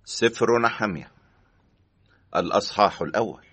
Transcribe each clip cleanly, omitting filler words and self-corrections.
سفر نحميا الأصحاح الأول.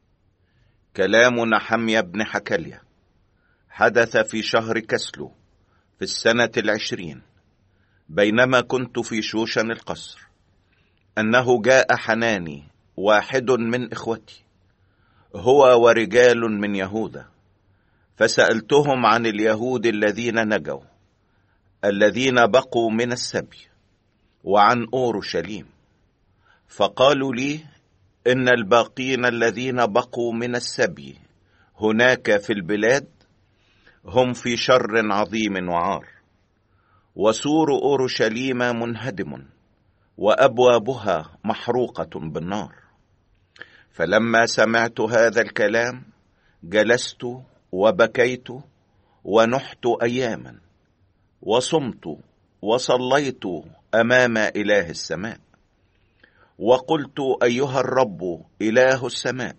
كلام نحميا بن حكليا. حدث في شهر كسلو في السنة 20، بينما كنت في شوشن القصر، أنه جاء حناني واحد من إخوتي، هو ورجال من يهوذا، فسألتهم عن اليهود الذين نجوا، الذين بقوا من السبي، وعن أورشليم. فقالوا لي: إن الباقين الذين بقوا من السبي هناك في البلاد هم في شر عظيم وعار، وسور أورشليم منهدم، وأبوابها محروقة بالنار. فلما سمعت هذا الكلام جلست وبكيت ونحت أياما، وصمت وصليت أمام إله السماء، وقلت: أيها الرب إله السماء،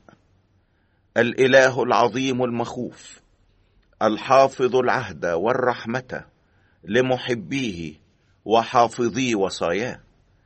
الإله العظيم المخوف، الحافظ العهد والرحمة لمحبيه وحافظي وصاياه،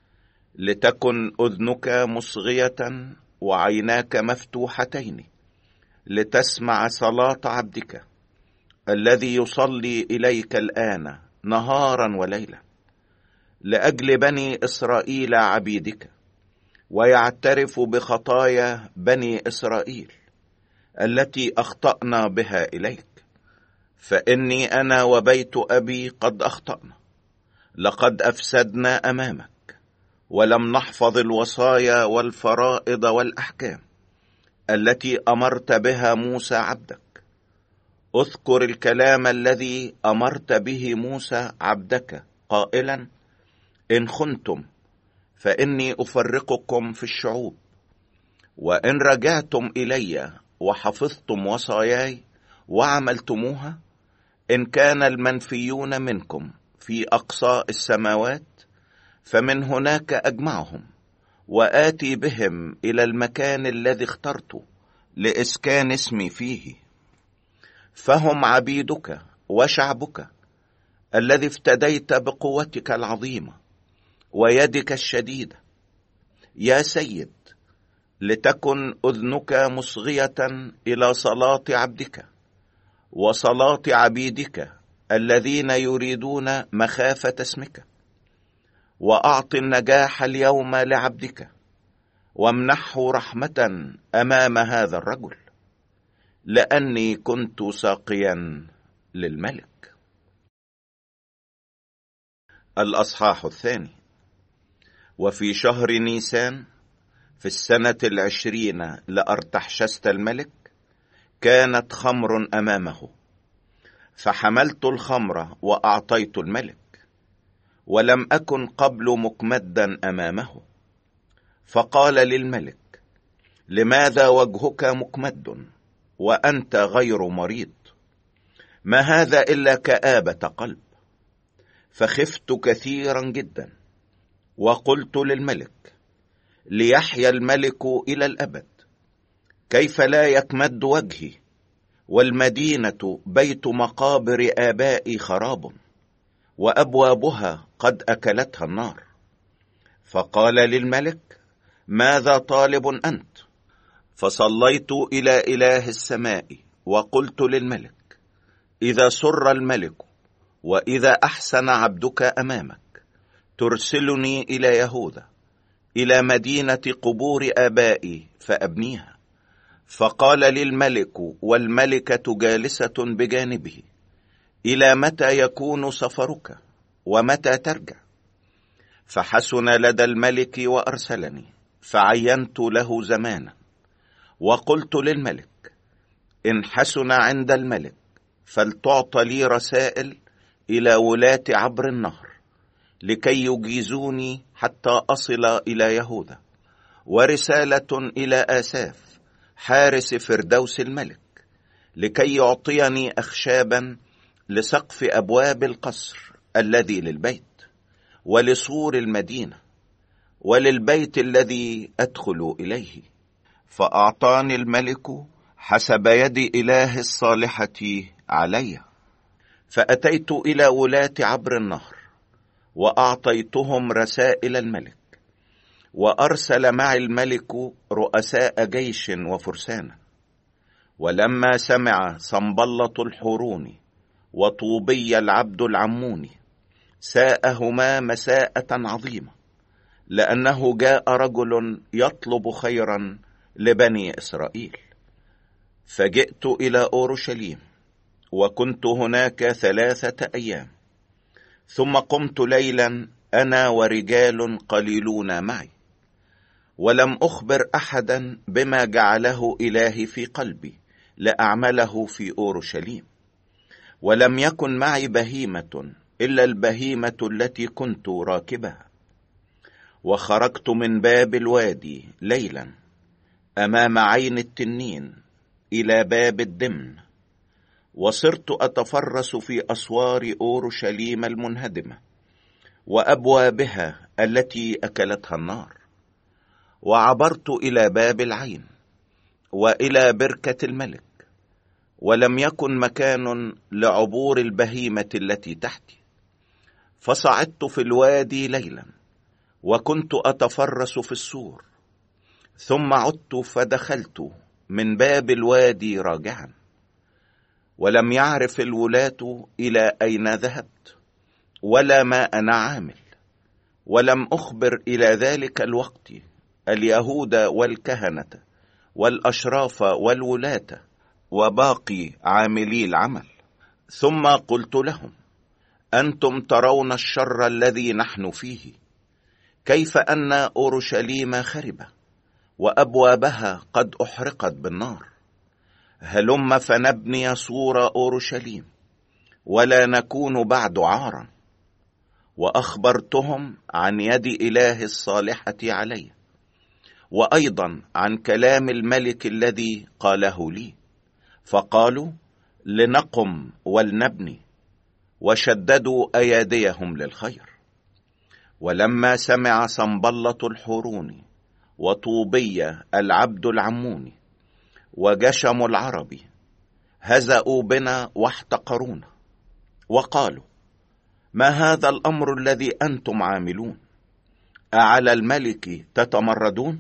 لتكن أذنك مصغية وعيناك مفتوحتين لتسمع صلاة عبدك الذي يصلي إليك الآن نهارا وليلا، لأجل بني إسرائيل عبيدك، ويعترف بخطايا بني إسرائيل التي أخطأنا بها إليك. فإني أنا وبيت أبي قد أخطأنا، لقد أفسدنا أمامك، ولم نحفظ الوصايا والفرائض والأحكام التي أمرت بها موسى عبدك. اذكر الكلام الذي أمرت به موسى عبدك قائلا: إن خنتم فإني أفرقكم في الشعوب، وإن رجعتم إلي وحفظتم وصاياي وعملتموها، إن كان المنفيون منكم في أقصى السماوات، فمن هناك أجمعهم وآتي بهم إلى المكان الذي اخترته لإسكان اسمي فيه. فهم عبيدك وشعبك الذي افتديت بقوتك العظيمة ويدك الشديدة. يا سيد، لتكن أذنك مصغية إلى صلاة عبدك وصلاة عبيدك الذين يريدون مخافة اسمك، وأعط النجاح اليوم لعبدك، وامنحه رحمة أمام هذا الرجل، لأني كنت ساقيا للملك. الأصحاح الثاني. وفي شهر نيسان في السنة 20 لأرتحشست الملك، كانت خمر أمامه، فحملت الخمر وأعطيت الملك، ولم أكن قبل مكمدا أمامه. فقال للملك: لماذا وجهك مكمد وأنت غير مريض؟ ما هذا إلا كآبة قلب. فخفت كثيرا جدا، وقلت للملك: ليحيا الملك إلى الأبد، كيف لا يكمد وجهي، والمدينة بيت مقابر آبائي خراب، وأبوابها قد أكلتها النار. فقال للملك: ماذا طالب أنت؟ فصليت إلى إله السماء وقلت للملك: إذا سر الملك وإذا أحسن عبدك أمامك، ترسلني إلى يهوذا، إلى مدينة قبور آبائي فأبنيها. فقال للملك والملكة جالسة بجانبه: إلى متى يكون سفرك، ومتى ترجع؟ فحسن لدى الملك وأرسلني، فعينت له زمانا، وقلت للملك: إن حسن عند الملك فلتعط لي رسائل إلى ولاة عبر النهر، لكي يجيزوني حتى أصل إلى يهوذا، ورسالة إلى آساف حارس فردوس الملك، لكي يعطيني أخشابا لسقف أبواب القصر الذي للبيت، ولسور المدينة، وللبيت الذي أدخل إليه. فأعطاني الملك حسب يد إله الصالحة علي. فأتيت إلى ولاة عبر النهر، وأعطيتهم رسائل الملك، وأرسل معي الملك رؤساء جيش وفرسان. ولما سمع صنبلط الحوروني وطوبي العبد العموني ساءهما مساءة عظيمة، لأنه جاء رجل يطلب خيرا لبني إسرائيل. فجئت إلى أورشليم، وكنت هناك 3 أيام. ثم قمت ليلا أنا ورجال قليلون معي، ولم أخبر أحدا بما جعله إلهي في قلبي لأعمله في أورشليم. ولم يكن معي بهيمة إلا البهيمة التي كنت راكبها. وخرجت من باب الوادي ليلا أمام عين التنين إلى باب الدمن، وصرت أتفرس في أسوار أورشليم المنهدمة وأبوابها التي أكلتها النار. وعبرت إلى باب العين وإلى بركة الملك، ولم يكن مكان لعبور البهيمة التي تحتي. فصعدت في الوادي ليلا وكنت أتفرس في السور، ثم عدت فدخلت من باب الوادي راجعا. ولم يعرف الولاة إلى أين ذهبت ولا ما أنا عامل. ولم أخبر إلى ذلك الوقت اليهود والكهنة والأشراف والولاة وباقي عاملي العمل. ثم قلت لهم: أنتم ترون الشر الذي نحن فيه، كيف أن أورشليم خربة وأبوابها قد أحرقت بالنار. هلم فنبني سور أورشليم ولا نكون بعد عارا. وأخبرتهم عن يد إله الصالحة علي، وأيضا عن كلام الملك الذي قاله لي. فقالوا: لنقم ولنبني، وشددوا أياديهم للخير. ولما سمع صنبلط الحوروني وطوبي العبد العموني وجشم العربي هزأوا بنا واحتقرونا، وقالوا: ما هذا الأمر الذي أنتم عاملون؟ أعلى الملك تتمردون؟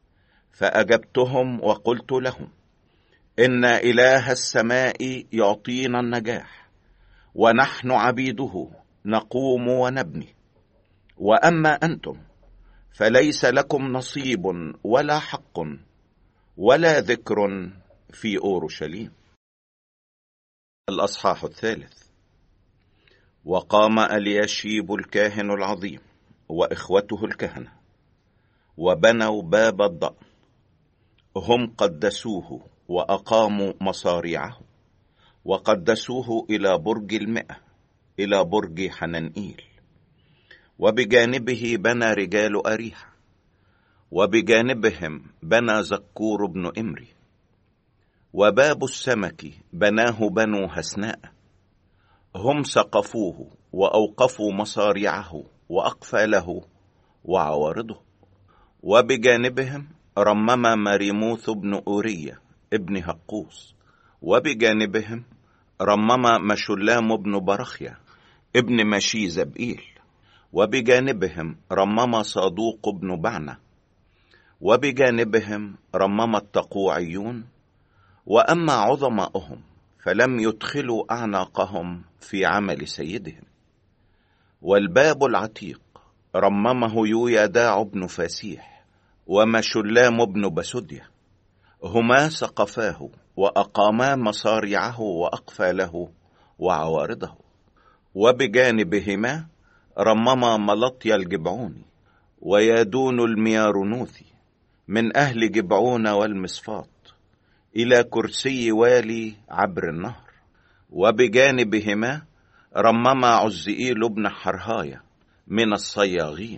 فأجبتهم وقلت لهم: إن إله السماء يعطينا النجاح، ونحن عبيده نقوم ونبني. وأما أنتم فليس لكم نصيب ولا حق ولا ذكر في أورشليم. الأصحاح 3. وقام الياشيب الكاهن العظيم وإخوته الكهنة وبنوا باب الضأن، هم قدسوه وأقاموا مصاريعه، وقدسوه إلى برج 100 إلى برج حننئيل. وبجانبه بنى رجال أريحة، وبجانبهم بنى زكور بن إمري. وباب السمك بناه بنو هسناء، هم سقفوه وأوقفوا مصاريعه وأقفاله وعوارضه. وبجانبهم رمم مريموث بن أورية ابن هقوس. وبجانبهم رمم مشلام بن برخيا ابن مشيزبئيل. وبجانبهم رمم صادوق بن بعنة. وبجانبهم رمم التقوعيون. وأما عظماؤهم فلم يدخلوا أعناقهم في عمل سيدهم. والباب العتيق رممه يويداع بن فاسيح ومشلام بن بسدية، هما سقفاه وأقاما مصاريعه وأقفاله وعوارضه. وبجانبهما رمم ملطي الجبعوني ويادون الميارونوثي من أهل جبعون والمصفات إلى كرسي والي عبر النهر. وبجانبهما رمم عزئيل بن حرهاية من الصياغين.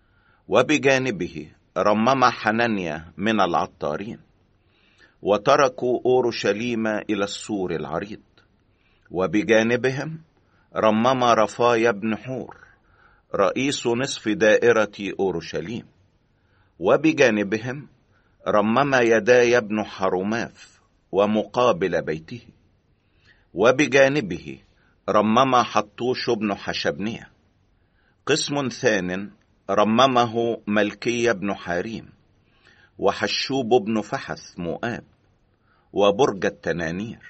وبجانبه رمم حنانيا من العطارين. وتركوا أورشليم إلى السور العريض. وبجانبهم رمم رفايا بن حور رئيس نصف دائرة أورشليم. وبجانبهم رمم يداي بن حرماف ومقابل بيته. وبجانبه رمم حطوش بن حشبنية. قسم ثان رممه ملكي بن حاريم، وحشوب بن فحث مؤاب، وبرج التنانير.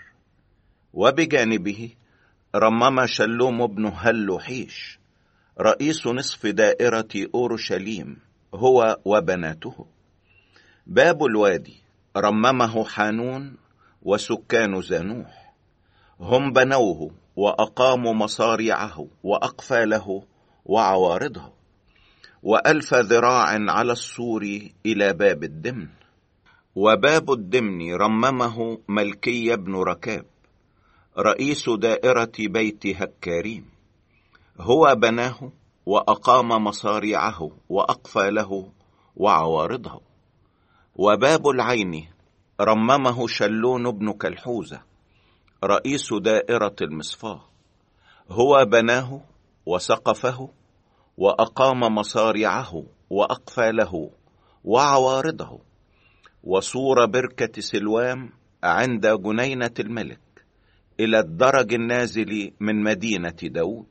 وبجانبه رمم شلوم بن هلوحيش رئيس نصف دائرة أورشليم هو وبناته. باب الوادي رممه حانون وسكان زانوح، هم بنوه وأقاموا مصاريعه وأقفاله وعوارضه، و1000 ذراع على السور إلى باب الدمن. وباب الدمن رممه ملكي بن ركاب رئيس دائرة بيت هكاريم، هو بناه وأقام مصاريعه وأقفاله وعوارضه. وباب العين رممه شلون بن كلحوزة رئيس دائرة المصفاة، هو بناه وسقفه وأقام مصاريعه وأقفاله وعوارضه. وسور بركة سلوام عند جنينة الملك إلى الدرج النازل من مدينة داود.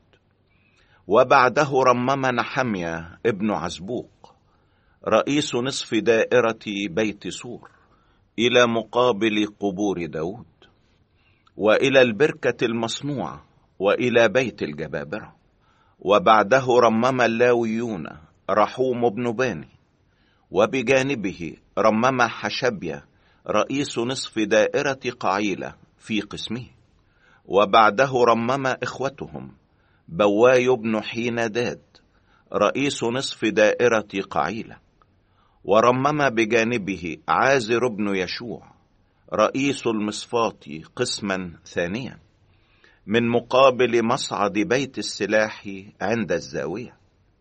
وبعده رمم نحميا ابن عزبوق رئيس نصف دائرة بيت سور إلى مقابل قبور داود، وإلى البركة المصنوعة، وإلى بيت الجبابرة. وبعده رمم اللاويون رحوم بن باني، وبجانبه رمم حشبيا رئيس نصف دائرة قعيلة في قسمه. وبعده رمم إخوتهم بواي بن حينداد رئيس نصف دائرة قعيلة. ورمم بجانبه عازر بن يشوع رئيس المصفاة قسما ثانيا من مقابل مصعد بيت السلاح عند الزاوية.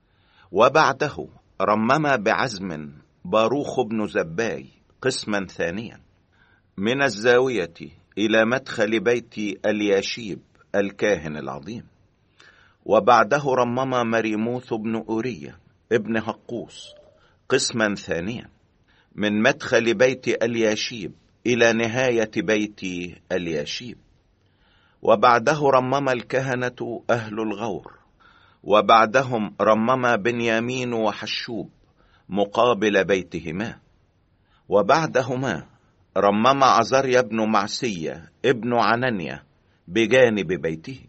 وبعده رمم بعزم باروخ بن زباي قسما ثانيا من الزاوية إلى مدخل بيت الياشيب الكاهن العظيم. وبعده رمم مريموث بن أورية ابن هقوس قسما ثانيا من مدخل بيت الياشيب إلى نهاية بيت الياشيب. وبعده رمم الكهنة أهل الغور، وبعدهم رمم بنيامين وحشوب مقابل بيتهما. وبعدهما رمم عزريا بن معسية ابن عنانيا بجانب بيته.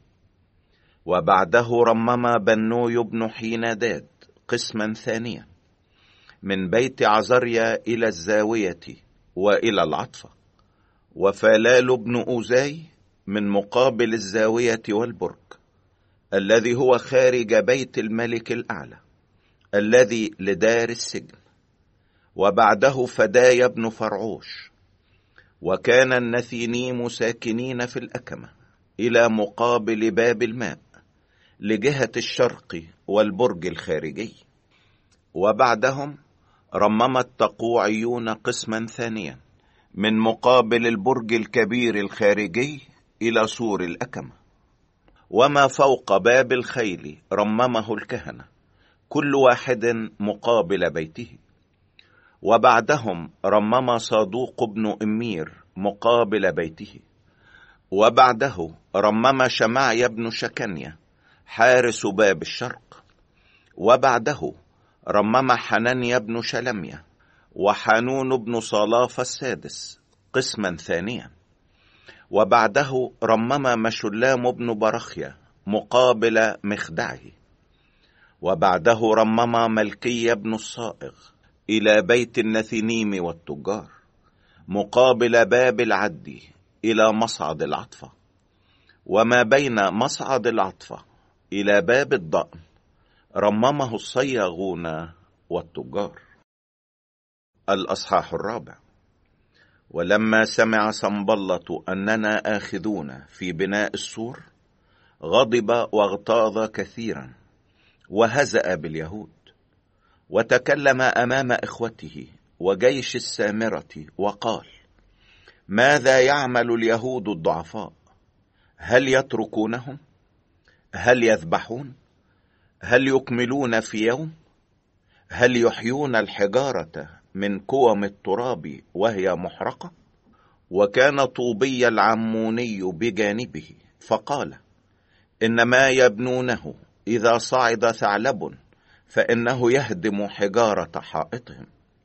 وبعده رمم بنوي بن حينداد قسما ثانيا من بيت عزريا إلى الزاوية وإلى العطفة. وفلال بن أوزاي من مقابل الزاوية والبرج الذي هو خارج بيت الملك الأعلى الذي لدار السجن. وبعده فدايا بن فرعوش. وكان النثينيم ساكنين في الأكمة إلى مقابل باب الماء لجهة الشرق والبرج الخارجي. وبعدهم رمم التقوعيون قسما ثانيا من مقابل البرج الكبير الخارجي إلى سور الأكمة. وما فوق باب الخيل رممه الكهنة كل واحد مقابل بيته. وبعدهم رمم صادوق بن إمير مقابل بيته. وبعده رمم شمعي بن شكنيا حارس باب الشرق. وبعده رمم حنانيا بن شلميا وحانون بن صلاف السادس قسما ثانيا. وبعده رمم مشلام بن برخيا مقابل مخدعه. وبعده رمم ملكي بن الصائغ إلى بيت النثينيم والتجار مقابل باب العد إلى مصعد العطفة. وما بين مصعد العطفة إلى باب الضأن رممه الصياغون والتجار. الأصحاح 4. ولما سمع سنبلط أننا آخذون في بناء السور غضب واغتاظ كثيرا وهزأ باليهود، وتكلم أمام إخوته وجيش السامرة وقال: ماذا يعمل اليهود الضعفاء؟ هل يتركونهم؟ هل يذبحون؟ هل يكملون في يوم؟ هل يحيون الحجارة من كوم التراب وهي محرقة؟ وكان طوبي العموني بجانبه فقال: إن ما يبنونه إذا صعد ثعلب فإنه يهدم حجارة حائطهم.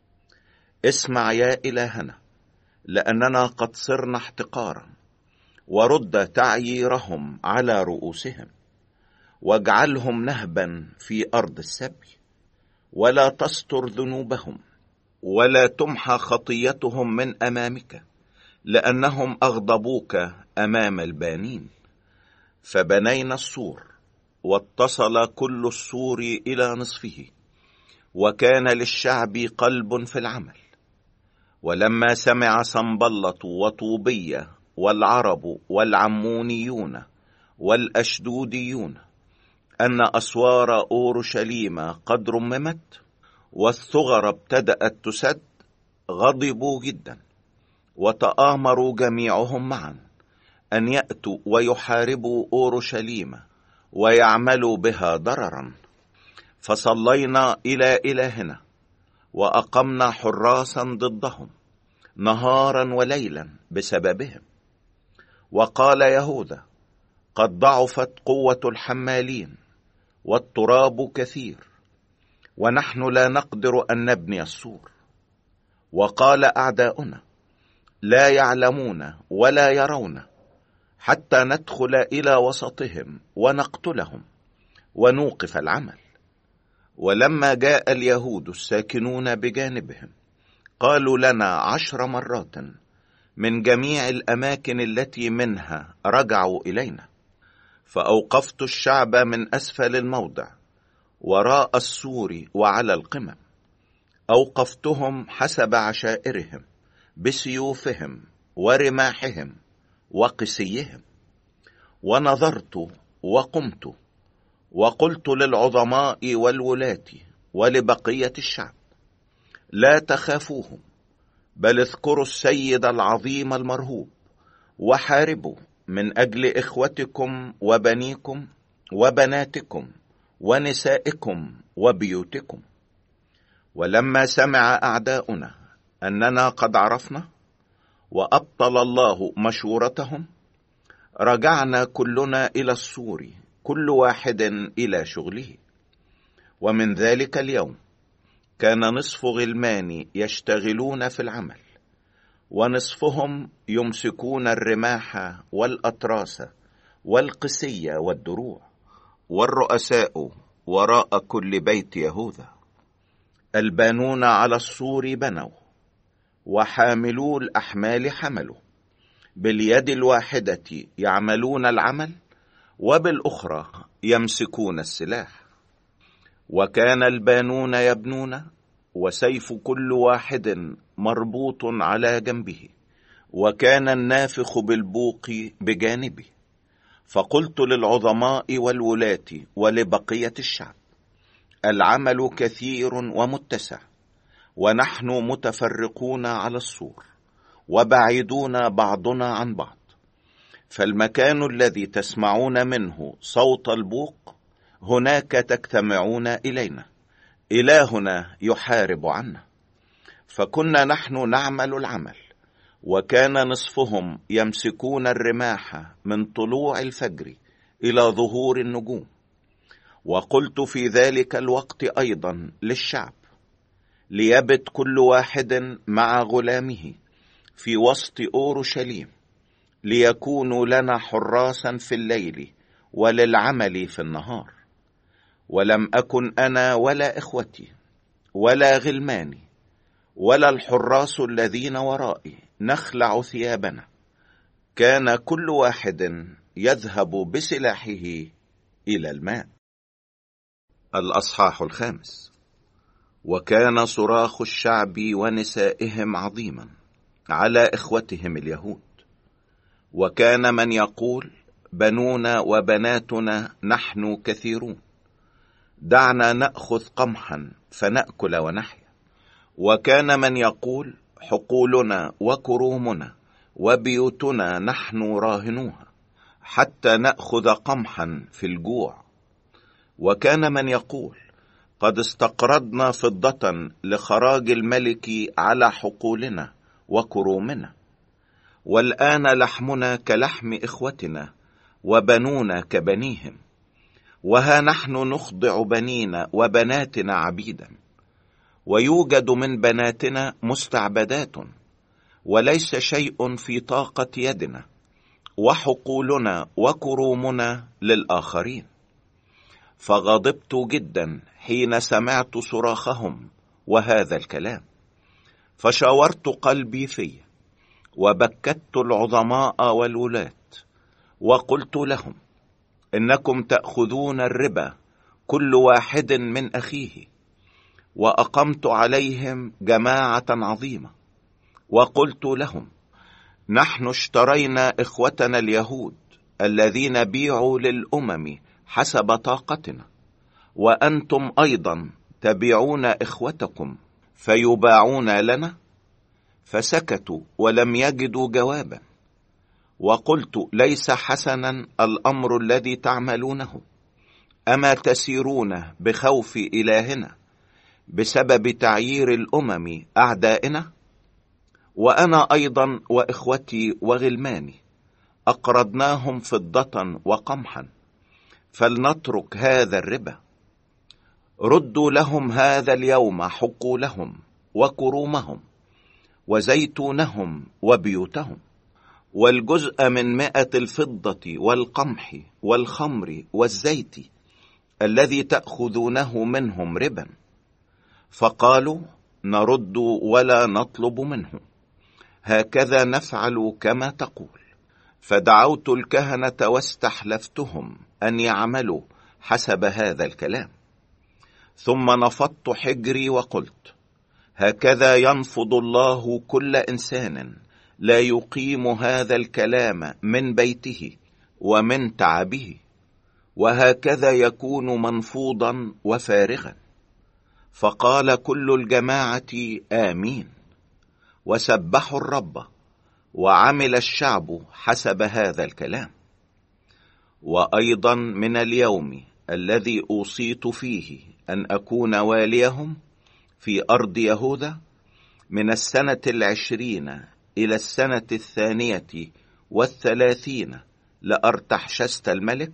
اسمع يا إلهنا، لأننا قد صرنا احتقارا، ورد تعييرهم على رؤوسهم، واجعلهم نهبا في أرض السبي، ولا تستر ذنوبهم، ولا تمحى خطيتهم من أمامك، لأنهم أغضبوك أمام البانين. فبنينا السور، واتصل كل السور إلى نصفه، وكان للشعب قلب في العمل. ولما سمع سنبلط وطوبية والعرب والعمونيون والأشدوديون أن أسوار أورشليم قد رممت والثغر ابتدأت تسد، غضبوا جدا، وتآمروا جميعهم معا أن يأتوا ويحاربوا أورشليم ويعملوا بها ضررا. فصلينا إلى إلهنا، وأقمنا حراسا ضدهم نهارا وليلا بسببهم. وقال يهوذا: قد ضعفت قوة الحمالين، والتراب كثير، ونحن لا نقدر أن نبني السور. وقال أعداؤنا: لا يعلمون ولا يرون، حتى ندخل إلى وسطهم ونقتلهم ونوقف العمل. ولما جاء اليهود الساكنون بجانبهم قالوا لنا 10 مرات من جميع الأماكن التي منها رجعوا إلينا. فأوقفت الشعب من أسفل الموضع وراء السور وعلى القمم، أوقفتهم حسب عشائرهم بسيوفهم ورماحهم وقسيهم. ونظرت وقمت وقلت للعظماء والولاة ولبقية الشعب: لا تخافوهم، بل اذكروا السيد العظيم المرهوب، وحاربوا من أجل إخوتكم وبنيكم وبناتكم ونسائكم وبيوتكم. ولما سمع أعداؤنا أننا قد عرفنا وأبطل الله مشورتهم، رجعنا كلنا إلى السور، كل واحد إلى شغله. ومن ذلك اليوم كان نصف غلماني يشتغلون في العمل، ونصفهم يمسكون الرماح والأطراس والقسية والدروع، والرؤساء وراء كل بيت يهوذا. البانون على السور بنوا، وحاملو الأحمال حملوا، باليد الواحدة يعملون العمل، وبالأخرى يمسكون السلاح. وكان البانون يبنون، وسيف كل واحد مربوط على جنبه، وكان النافخ بالبوق بجانبه. فقلت للعظماء والولاة ولبقية الشعب: العمل كثير ومتسع، ونحن متفرقون على السور، وبعيدون بعضنا عن بعض. فالمكان الذي تسمعون منه صوت البوق هناك تجتمعون إلينا، إلهنا يحارب عنا. فكنا نحن نعمل العمل، وكان نصفهم يمسكون الرماح من طلوع الفجر إلى ظهور النجوم. وقلت في ذلك الوقت أيضا للشعب: ليبت كل واحد مع غلامه في وسط أورشليم، ليكونوا لنا حراسا في الليل وللعمل في النهار. ولم أكن أنا ولا إخوتي ولا غلماني ولا الحراس الذين ورائي نخلع ثيابنا، كان كل واحد يذهب بسلاحه إلى الماء. الأصحاح 5. وكان صراخ الشعب ونسائهم عظيما على إخوتهم اليهود، وكان من يقول: بنونا وبناتنا نحن كثيرون، دعنا نأخذ قمحا فنأكل ونحيا. وكان من يقول: حقولنا وكرومنا وبيوتنا نحن راهنوها، حتى نأخذ قمحا في الجوع. وكان من يقول: قد استقرضنا فضة لخراج الملك على حقولنا وكرومنا، والآن لحمنا كلحم إخوتنا وبنونا كبنيهم. وها نحن نخضع بنينا وبناتنا عبيدا، ويوجد من بناتنا مستعبدات، وليس شيء في طاقة يدنا، وحقولنا وكرومنا للآخرين. فغضبت جدا حين سمعت صراخهم وهذا الكلام، فشاورت قلبي فيه، وبكت العظماء والولاة، وقلت لهم: إنكم تأخذون الربا كل واحد من أخيه. وأقمت عليهم جماعة عظيمة، وقلت لهم: نحن اشترينا إخوتنا اليهود الذين بيعوا للأمم حسب طاقتنا، وأنتم أيضا تبيعون إخوتكم فيباعون لنا. فسكتوا ولم يجدوا جوابا. وقلت: ليس حسنا الأمر الذي تعملونه. أما تسيرون بخوف إلهنا بسبب تعيير الأمم أعدائنا؟ وأنا أيضا وإخوتي وغلماني أقرضناهم فضة وقمحا، فلنترك هذا الربا. ردوا لهم هذا اليوم حقولهم وكرومهم وزيتونهم وبيوتهم، والجزء من 100 الفضة والقمح والخمر والزيت الذي تأخذونه منهم ربا. فقالوا: نرد ولا نطلب منه، هكذا نفعل كما تقول. فدعوت الكهنة واستحلفتهم أن يعملوا حسب هذا الكلام. ثم نفضت حجري وقلت: هكذا ينفض الله كل إنسان لا يقيم هذا الكلام من بيته ومن تعبه، وهكذا يكون منفوضا وفارغا. فقال كل الجماعة: آمين. وسبحوا الرب، وعمل الشعب حسب هذا الكلام. وأيضا من اليوم الذي أوصيت فيه أن أكون واليهم في أرض يهوذا، من السنة 20 إلى السنة 32 لأرتحشست الملك،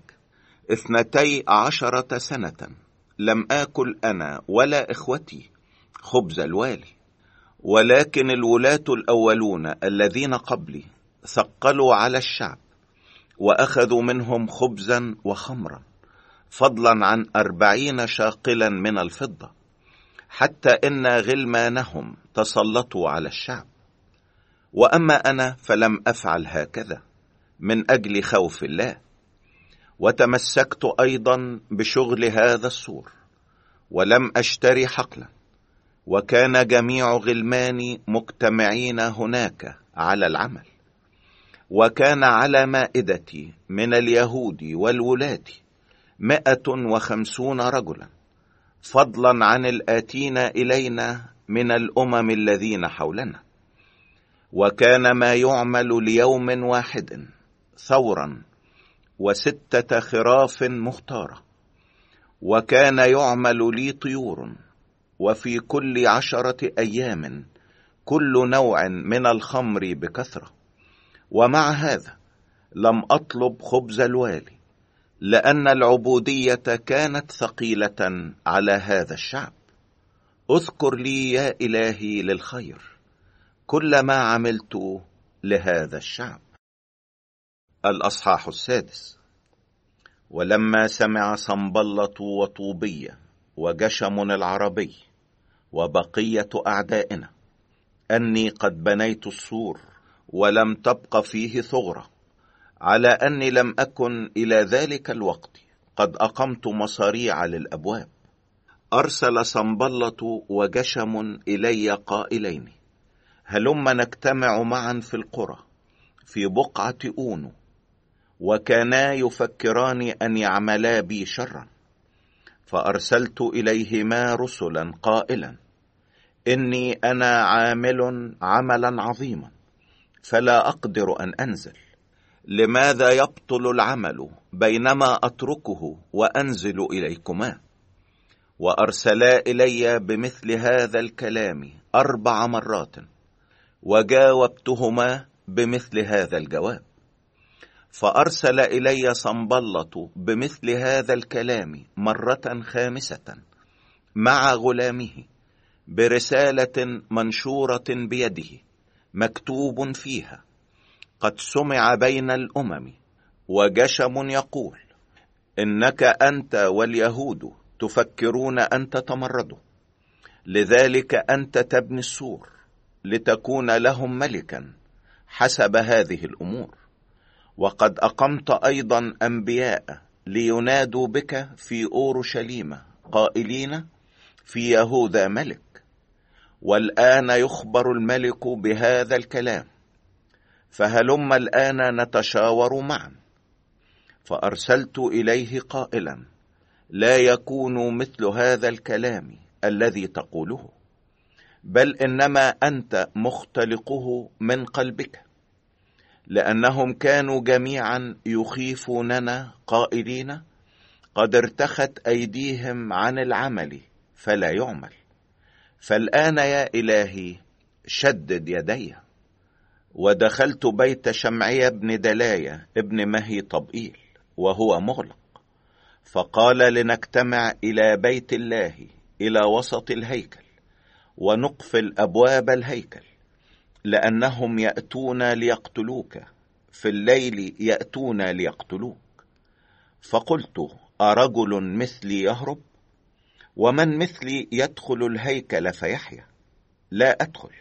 12 سنة لم آكل أنا ولا إخوتي خبز الوالي. ولكن الولاة الأولون الذين قبلي ثقلوا على الشعب، وأخذوا منهم خبزا وخمرا، فضلا عن 40 شاقلا من الفضة، حتى إن غلمانهم تسلطوا على الشعب. وأما أنا فلم أفعل هكذا من أجل خوف الله. وتمسكت أيضا بشغل هذا السور، ولم أشتري حقلا. وكان جميع غلماني مجتمعين هناك على العمل. وكان على مائدتي من اليهود والولاة 150 رجلا، فضلا عن الآتين إلينا من الأمم الذين حولنا. وكان ما يعمل ليوم واحد ثورا 6 خراف مختارة. وكان يعمل لي طيور، وفي كل 10 أيام كل نوع من الخمر بكثرة. ومع هذا لم أطلب خبز الوالي، لأن العبودية كانت ثقيلة على هذا الشعب. اذكر لي يا إلهي للخير كل ما عملت لهذا الشعب. الأصحاح 6. ولما سمع صنبلط وطوبية وجشم العربي وبقية أعدائنا أني قد بنيت السور ولم تبق فيه ثغرة، على أني لم أكن إلى ذلك الوقت قد أقمت مصاريع للأبواب، أرسل صنبلط وجشم إلي قائلين: هلما نجتمع معا في القرى في بقعة أونو. وكانا يفكران أن يعملا بي شرا. فأرسلت إليهما رسلا قائلا: إني أنا عامل عملا عظيما، فلا أقدر أن أنزل. لماذا يبطل العمل بينما أتركه وأنزل إليكما؟ وأرسلا إلي بمثل هذا الكلام 4 مرات، وجاوبتهما بمثل هذا الجواب. فأرسل إلي صنبلة بمثل هذا الكلام مرة خامسة مع غلامه برسالة منشورة بيده مكتوب فيها: قد سمع بين الأمم وجشم يقول إنك أنت واليهود تفكرون أن تتمردوا، لذلك أنت تبني السور لتكون لهم ملكا حسب هذه الأمور. وقد أقمت أيضا أنبياء لينادوا بك في أورشليم قائلين: في يهوذا ملك. والآن يخبر الملك بهذا الكلام، فهلم الآن نتشاور معا. فأرسلت إليه قائلا: لا يكون مثل هذا الكلام الذي تقوله، بل إنما أنت مختلقه من قلبك، لأنهم كانوا جميعا يخيفوننا قائلين: قد ارتخت أيديهم عن العمل فلا يعمل. فالآن يا إلهي شدد يدي. ودخلت بيت شمعية بن دلاية ابن مهي طبئيل وهو مغلق، فقال: لنجتمع إلى بيت الله إلى وسط الهيكل ونقفل أبواب الهيكل، لأنهم يأتون ليقتلوك، في الليل يأتون ليقتلوك. فقلت: أرجل مثلي يهرب؟ ومن مثلي يدخل الهيكل فيحيا؟ لا أدخل.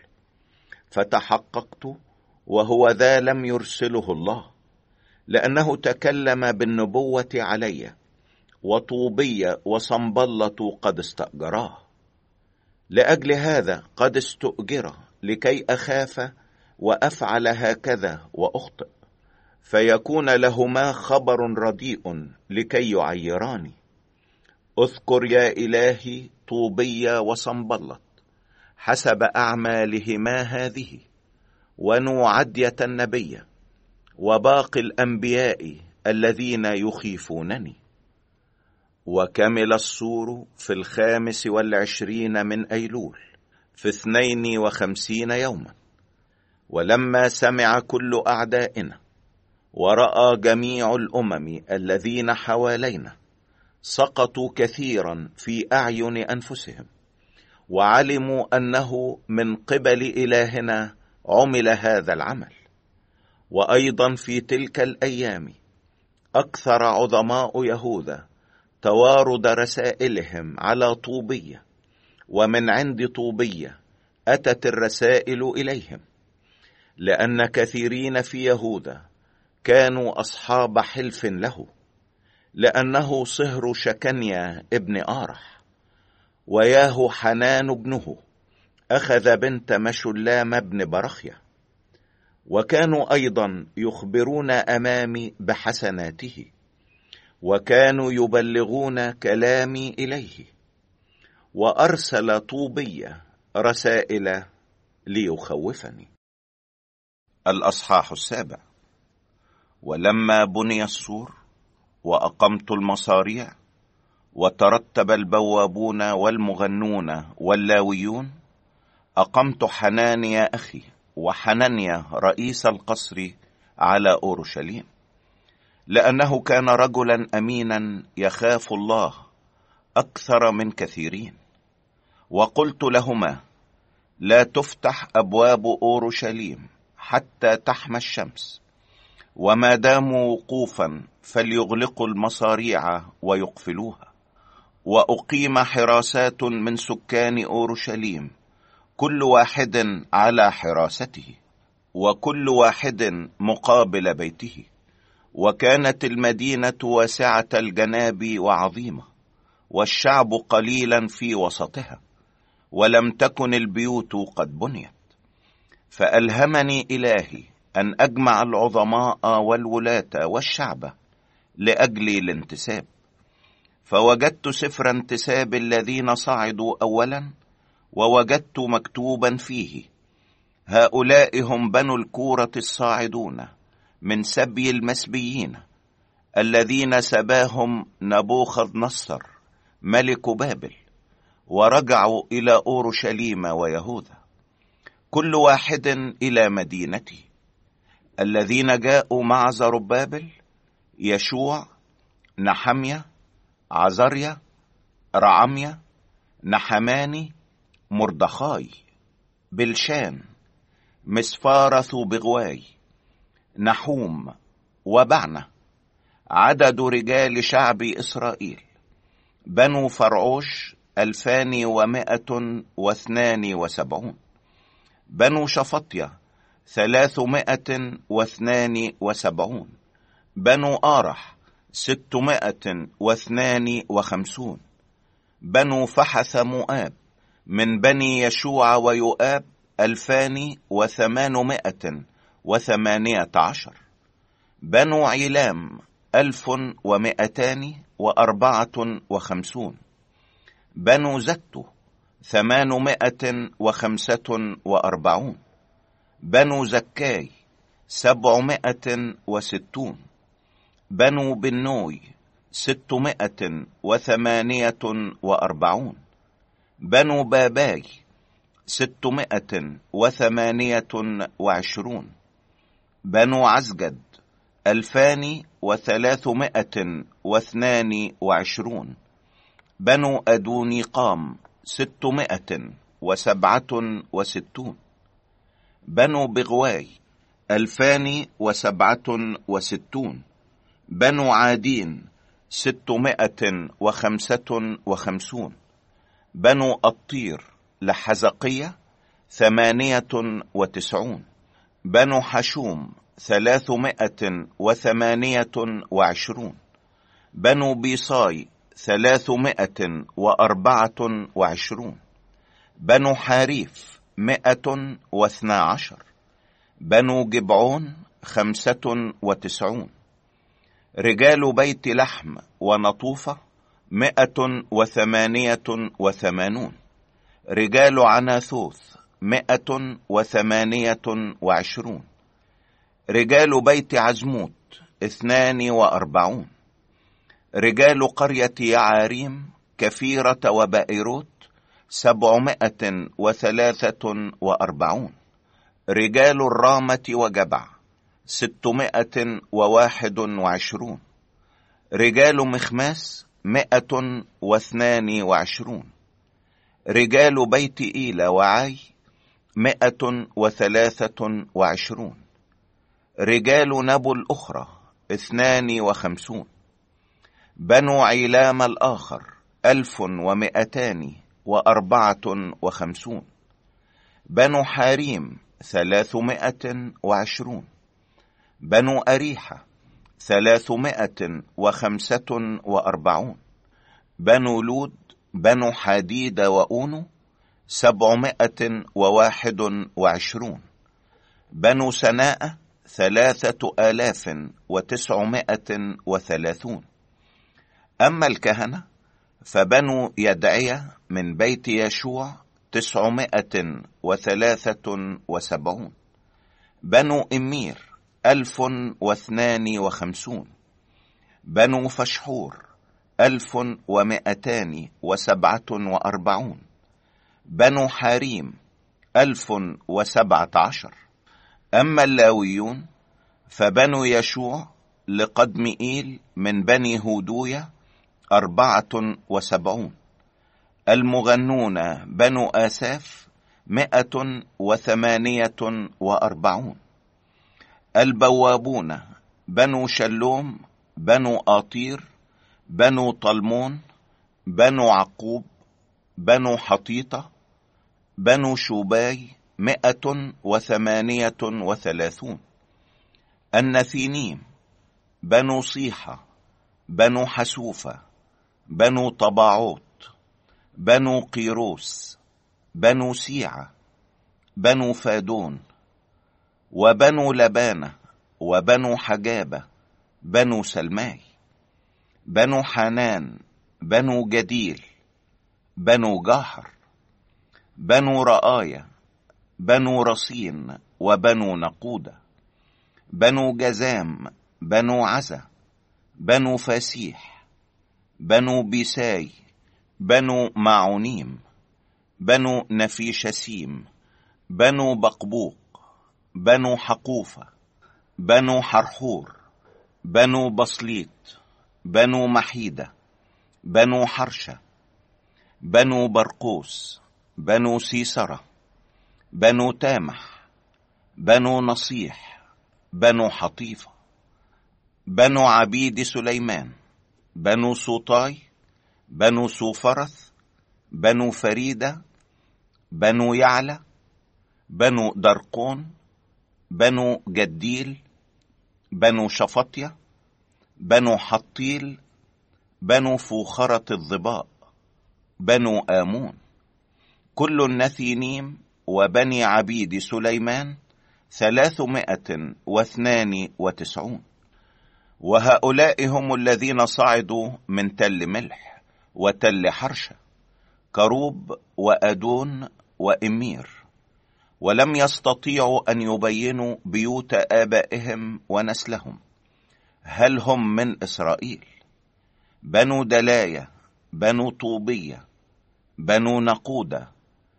فتحققت، وهو ذا لم يرسله الله، لأنه تكلم بالنبوة علي، وطوبي وصنبلة قد استأجراه. لأجل هذا قد استؤجر لكي أخاف وأفعل هكذا وأخطئ، فيكون لهما خبر رديء لكي يعيراني. اذكر يا إلهي طوبي وصنبلة حسب أعمالهما هذه، ونوعدية النبي وباقي الأنبياء الذين يخيفونني. وكمل السور في 25 من أيلول في 52 يوما. ولما سمع كل أعدائنا ورأى جميع الأمم الذين حوالينا، سقطوا كثيرا في أعين أنفسهم، وعلموا أنه من قبل إلهنا عمل هذا العمل. وأيضا في تلك الأيام أكثر عظماء يهوذا توارد رسائلهم على طوبية، ومن عند طوبية أتت الرسائل إليهم، لأن كثيرين في يهوذا كانوا أصحاب حلف له، لأنه صهر شكنيا ابن آرح، وياه حنان ابنه أخذ بنت مشلام ابن برخيا. وكانوا أيضا يخبرون أمامي بحسناته، وكانوا يبلغون كلامي إليه. وأرسل طوبية رسائل ليخوفني. الأصحاح 7. ولما بني السور وأقمت المصاريع وترتب البوابون والمغنون واللاويون، أقمت حنانيا أخي وحنانيا رئيس القصر على أورشليم، لأنه كان رجلا أمينا يخاف الله أكثر من كثيرين. وقلت لهما: لا تفتح أبواب أورشليم حتى تحمى الشمس، وما داموا وقوفا فليغلقوا المصاريع ويقفلوها. وأقيم حراسات من سكان أورشليم، كل واحد على حراسته، وكل واحد مقابل بيته. وكانت المدينة واسعة الجناب وعظيمة، والشعب قليلا في وسطها، ولم تكن البيوت قد بنيت. فألهمني إلهي أن أجمع العظماء والولاة والشعب لأجل الانتساب. فوجدت سفر انتساب الذين صعدوا أولا، ووجدت مكتوبا فيه: هؤلاء هم بنو الكورة الصاعدون من سبي المسبيين، الذين سباهم نبوخذ نصر ملك بابل، ورجعوا إلى أورشليم ويهوذا، كل واحد إلى مدينته. الذين جاءوا مع زربابل: يشوع، نحمية، عزريا، رعمية، نحماني، مردخاي، بلشان، مسفارث بغواي، نحوم، وبعنة. عدد رجال شعب إسرائيل: بنو فرعوش 2172. بنو شفطية 372. بنو آرح 652. بنو فحث مؤاب من بني يشوع ويؤاب 2818. بنو عيلام 1254. بنو زتو 845. بنو زكاي 760. بنو بنوي 648. بنو باباي 628. بنو عزجد 2322. بنو أدونيقام 667. بنو بغواي 2067. بنو عادين 655. بنو أطير لحزقية 98. بنو حشوم 328. بنو بيصاي 324. بنو حاريف 112. بنو جبعون 95. رجال بيت لحم ونطوفة 188. رجال عناثوث 128. رجال بيت عزموت 42. رجال قرية يعاريم كفيرة وبائروت 743. رجال الرامة وجبع 621. رجال مخماس 122. رجال بيت إيلا وعاي 123. رجال نبو الأخرى 52. بنو عيلام الآخر 1254. بنو حاريم 320. بنو أريحة 345. بنو لود بنو حديد وأونو 721. بنو سناء 3930. أما الكهنة فبنو يدعية من بيت يشوع 973. بنو إمير 1052. بنو فشحور 1247. بنو حاريم 1017. أما اللاويون فبنو يشوع لقدمئيل من بني هودوية 74. المغنون بنو آساف 148. البوابون بنو شلوم بنو آطير بنو طلمون بنو عقوب بنو حطيطة بنو شوباي 138. النثينيم بنو صيحة بنو حسوفة بنو طباعوت بنو قيروس بنو سيعة بنو فادون وبنو لبانة وبنو حجابة بنو سلماي. بنو حنان بنو جديل بنو جاحر بنو رآية بنو رصين وبنو نقودة. بنو جزام بنو عزة بنو فاسيح بنو بيساي بنو معونيم بنو نفيشسيم بنو بقبوق بنو حقوفة بنو حرحور، بنو بصليت، بنو محيدة، بنو حرشة، بنو برقوس، بنو سيسرة، بنو تامح، بنو نصيح، بنو حطيفة، بنو عبيد سليمان، بنو سوطاي، بنو سوفرث، بنو فريدة، بنو يعلى، بنو درقون، بنو جديل، بنو شفطية، بنو حطيل، بنو فوخرة الظباء، بنو آمون، كل النثينيم وبني عبيد سليمان 392. وهؤلاء هم الذين صعدوا من تل ملح وتل حرشة، كروب وأدون وإمير، ولم يستطيعوا أن يبينوا بيوت آبائهم ونسلهم، هل هم من إسرائيل. بنو دلاية، بنو طوبية، بنو نقودة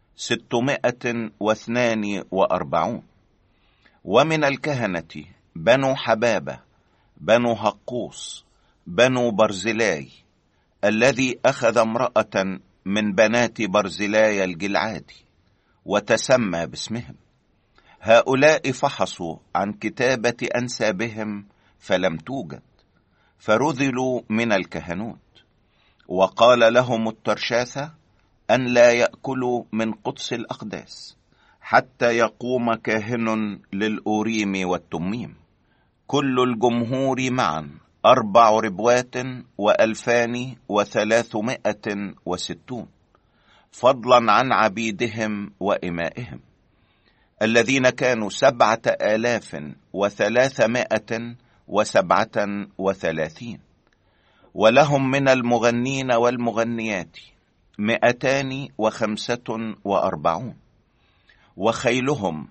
642. ومن الكهنة بنو حبابة، بنو هقوس، بنو برزلاي، الذي أخذ امرأة من بنات برزلاي الجلعادي وتسمى باسمهم. هؤلاء فحصوا عن كتابة أنسابهم فلم توجد، فرذلوا من الكهنوت. وقال لهم الترشاثة أن لا يأكلوا من قدس الأقداس حتى يقوم كاهن للأوريم والتميم. كل الجمهور معا 4 ربوات و2360، فضلا عن عبيدهم وإمائهم الذين كانوا 7337. ولهم من المغنين والمغنيات 245، وخيلهم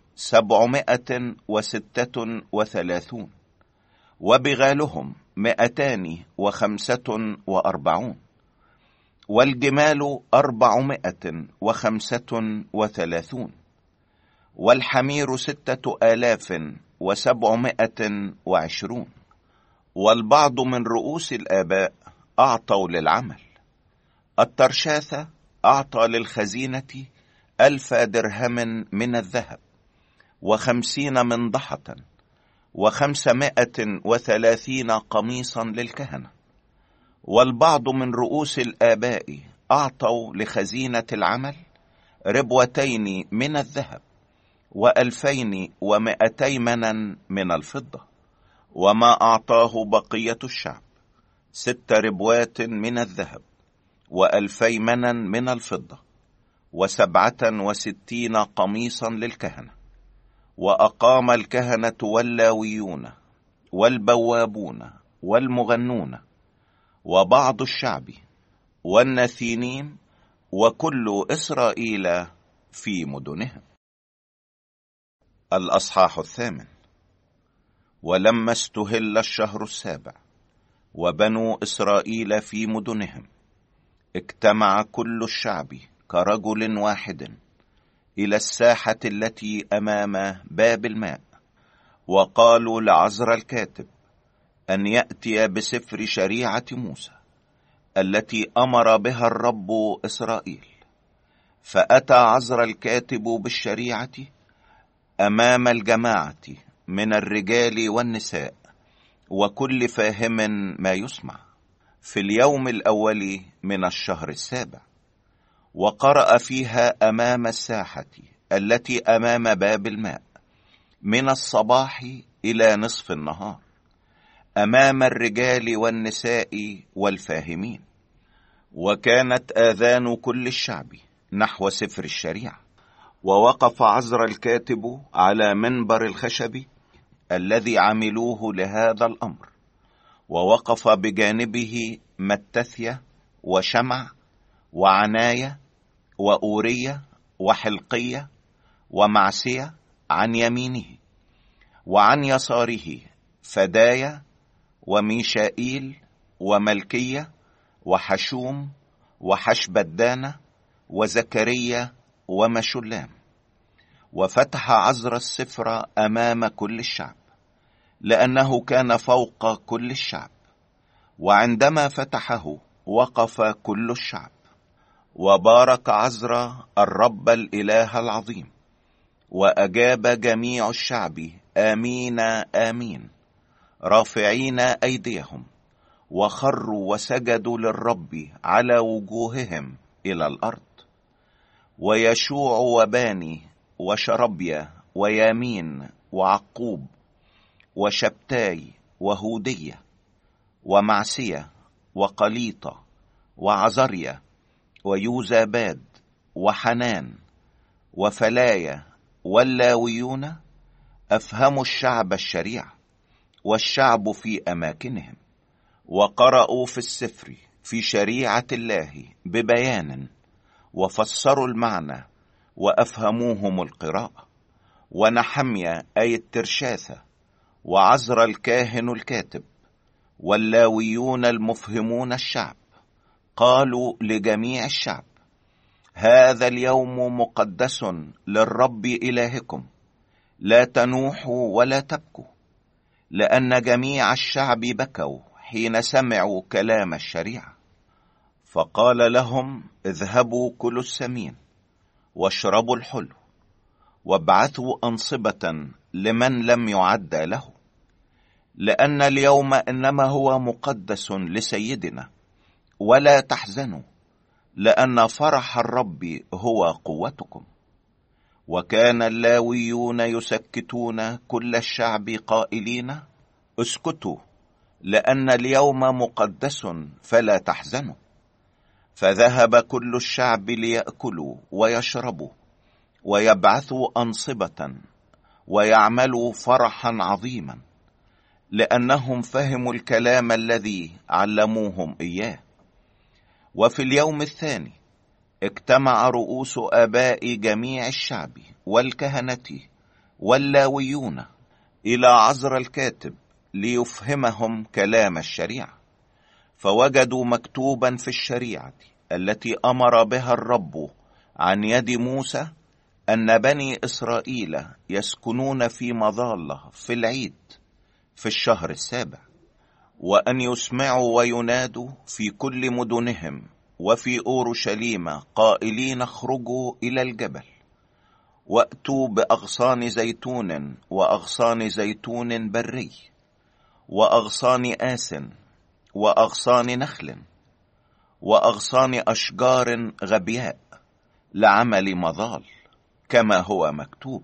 736، وبغالهم 245، والجمال 435، والحمير 6720. والبعض من رؤوس الآباء أعطوا للعمل. الترشاثة أعطى للخزينة 1000 درهم من الذهب، 50 منضحة، 530 قميصا للكهنة. والبعض من رؤوس الآباء أعطوا لخزينة العمل 2 ربوتين من الذهب، 2200 منا من الفضة. وما أعطاه بقية الشعب 6 ربوات من الذهب، 2000 منا من الفضة، 67 قميصا للكهنة. وأقام الكهنة واللاويون والبوابون والمغنون وبعض الشعب والنثينيم وكل إسرائيل في مدنهم. الأصحاح 8. ولما استهل الشهر 7 وبنو إسرائيل في مدنهم، اجتمع كل الشعب كرجل واحد إلى الساحة التي أمام باب الماء، وقالوا لعزرا الكاتب أن يأتي بسفر شريعة موسى التي أمر بها الرب إسرائيل. فأتى عزرا الكاتب بالشريعة أمام الجماعة من الرجال والنساء وكل فاهم ما يسمع في اليوم الأول من الشهر 7، وقرأ فيها أمام الساحة التي أمام باب الماء من الصباح إلى نصف النهار، أمام الرجال والنساء والفاهمين. وكانت آذان كل الشعب نحو سفر الشريعة. ووقف عزرا الكاتب على منبر الخشب الذي عملوه لهذا الأمر، ووقف بجانبه متثية وشمع وعناية وأورية وحلقية ومعسية عن يمينه، وعن يساره فدايا وميشائيل وملكية وحشوم وحشبدانة وزكريا ومشلام. وفتح عزرا السفر أمام كل الشعب، لأنه كان فوق كل الشعب. وعندما فتحه وقف كل الشعب، وبارك عزرا الرب الإله العظيم. وأجاب جميع الشعب آمين آمين، رافعين أيديهم، وخروا وسجدوا للرب على وجوههم إلى الأرض. ويشوع وباني وشربيا ويامين وعقوب وشبتاي وهودية ومعسية وقليطة وعزريا ويوزاباد وحنان وفلايا واللاويون أفهموا الشعب الشريعة، والشعب في أماكنهم، وقرأوا في السفر في شريعة الله ببيان، وفسروا المعنى وأفهموهم القراءة. ونحميا أي الترشاثة، وعزر الكاهن الكاتب، واللاويون المفهمون الشعب، قالوا لجميع الشعب: هذا اليوم مقدس للرب إلهكم، لا تنوحوا ولا تبكوا. لأن جميع الشعب بكوا حين سمعوا كلام الشريعة. فقال لهم: اذهبوا كلوا السمين واشربوا الحلو، وابعثوا أنصبة لمن لم يعد له، لأن اليوم إنما هو مقدس لسيدنا. ولا تحزنوا، لأن فرح الرب هو قوتكم. وكان اللاويون يسكتون كل الشعب قائلين: اسكتوا، لأن اليوم مقدس فلا تحزنوا. فذهب كل الشعب ليأكلوا ويشربوا ويبعثوا أنصبة ويعملوا فرحا عظيما، لأنهم فهموا الكلام الذي علموهم إياه. وفي اليوم الثاني اجتمع رؤوس آباء جميع الشعب والكهنة واللاويون إلى عزر الكاتب ليفهمهم كلام الشريعة. فوجدوا مكتوبا في الشريعة التي أمر بها الرب عن يد موسى أن بني إسرائيل يسكنون في مظلة في العيد في الشهر السابع، وأن يسمعوا وينادوا في كل مدنهم وفي أورشليم قائلين: اخرجوا إلى الجبل، وأتوا بأغصان زيتون وأغصان زيتون بري وأغصان آس وأغصان نخل وأغصان أشجار غبياء لعمل مظال، كما هو مكتوب.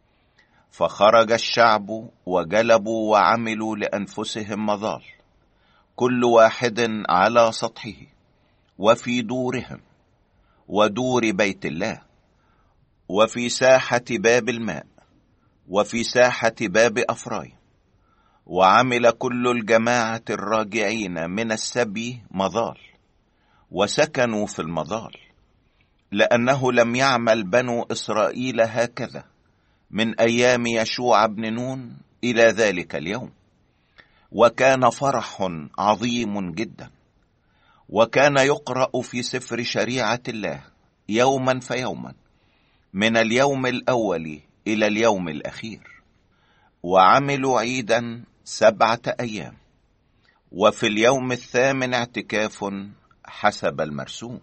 فخرج الشعب وجلبوا وعملوا لأنفسهم مظال، كل واحد على سطحه وفي دورهم ودور بيت الله، وفي ساحة باب الماء، وفي ساحة باب أفرايم. وعمل كل الجماعة الراجعين من السبي مظال، وسكنوا في المظال، لأنه لم يعمل بنو إسرائيل هكذا من أيام يشوع بن نون إلى ذلك اليوم. وكان فرح عظيم جدا. وكان يقرأ في سفر شريعة الله يوما فيوما، من اليوم الأول إلى اليوم الأخير. وعملوا عيدا 7 أيام، وفي اليوم الثامن اعتكاف حسب المرسوم.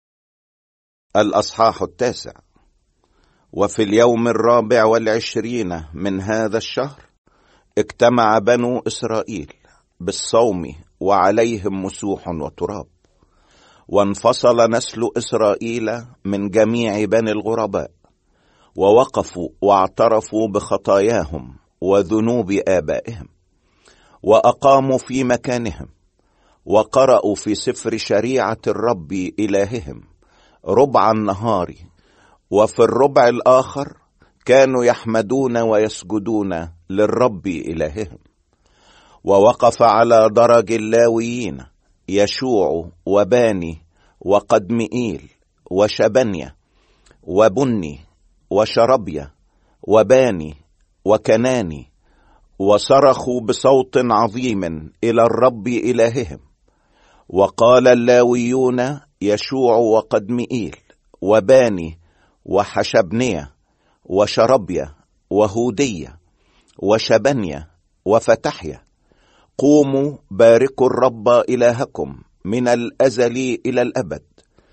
الأصحاح 9. وفي اليوم 24 من هذا الشهر اجتمع بنو إسرائيل بالصوم وعليهم مسوح وتراب. وانفصل نسل إسرائيل من جميع بني الغرباء، ووقفوا واعترفوا بخطاياهم وذنوب آبائهم، وأقاموا في مكانهم، وقرأوا في سفر شريعة الرب إلههم ربع النهار، وفي الربع الآخر كانوا يحمدون ويسجدون للرب إلههم. ووقف على درج اللاويين يشوع وباني وقدمئيل وشبنيا وبني وشربيا وباني وكناني، وصرخوا بصوت عظيم إلى الرب إلههم. وقال اللاويون يشوع وقدمئيل وباني وحشبنيا وشربيا وهودية وشبنيا وفتحيا. قوموا باركوا الرب إلهكم من الأزل إلى الأبد،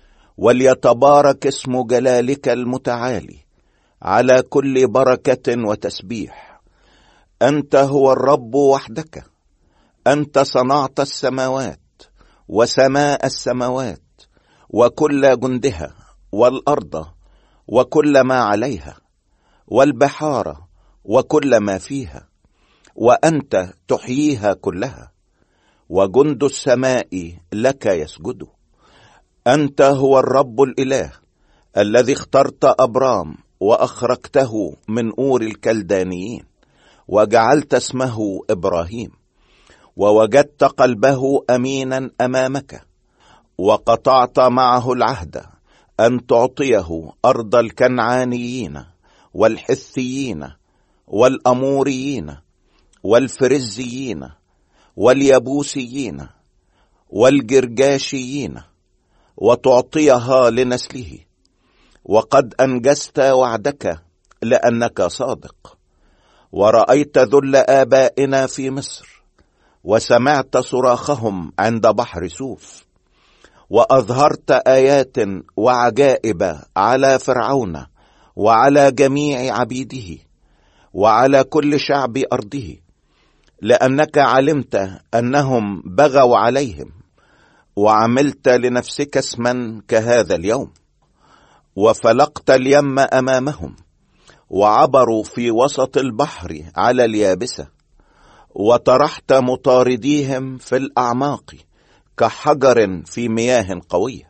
وليتبارك اسم جلالك المتعالي على كل بركة وتسبيح. أنت هو الرب وحدك، أنت صنعت السماوات وسماء السماوات وكل جندها، والأرض وكل ما عليها، والبحار وكل ما فيها، وأنت تحييها كلها، وجند السماء لك يسجد. أنت هو الرب الإله الذي اخترت أبرام وأخرجته من أور الكلدانيين، وجعلت اسمه إبراهيم، ووجدت قلبه أمينا أمامك، وقطعت معه العهد أن تعطيه أرض الكنعانيين والحثيين والأموريين والفرزيين واليبوسيين والجرجاشيين، وتعطيها لنسله. وقد أنجزت وعدك لأنك صادق، ورأيت ذل آبائنا في مصر، وسمعت صراخهم عند بحر سوف، وأظهرت آيات وعجائب على فرعون وعلى جميع عبيده وعلى كل شعب أرضه، لأنك علمت أنهم بغوا عليهم، وعملت لنفسك اسما كهذا اليوم. وفلقت اليم أمامهم، وعبروا في وسط البحر على اليابسة، وطرحت مطارديهم في الأعماق كحجر في مياه قوية.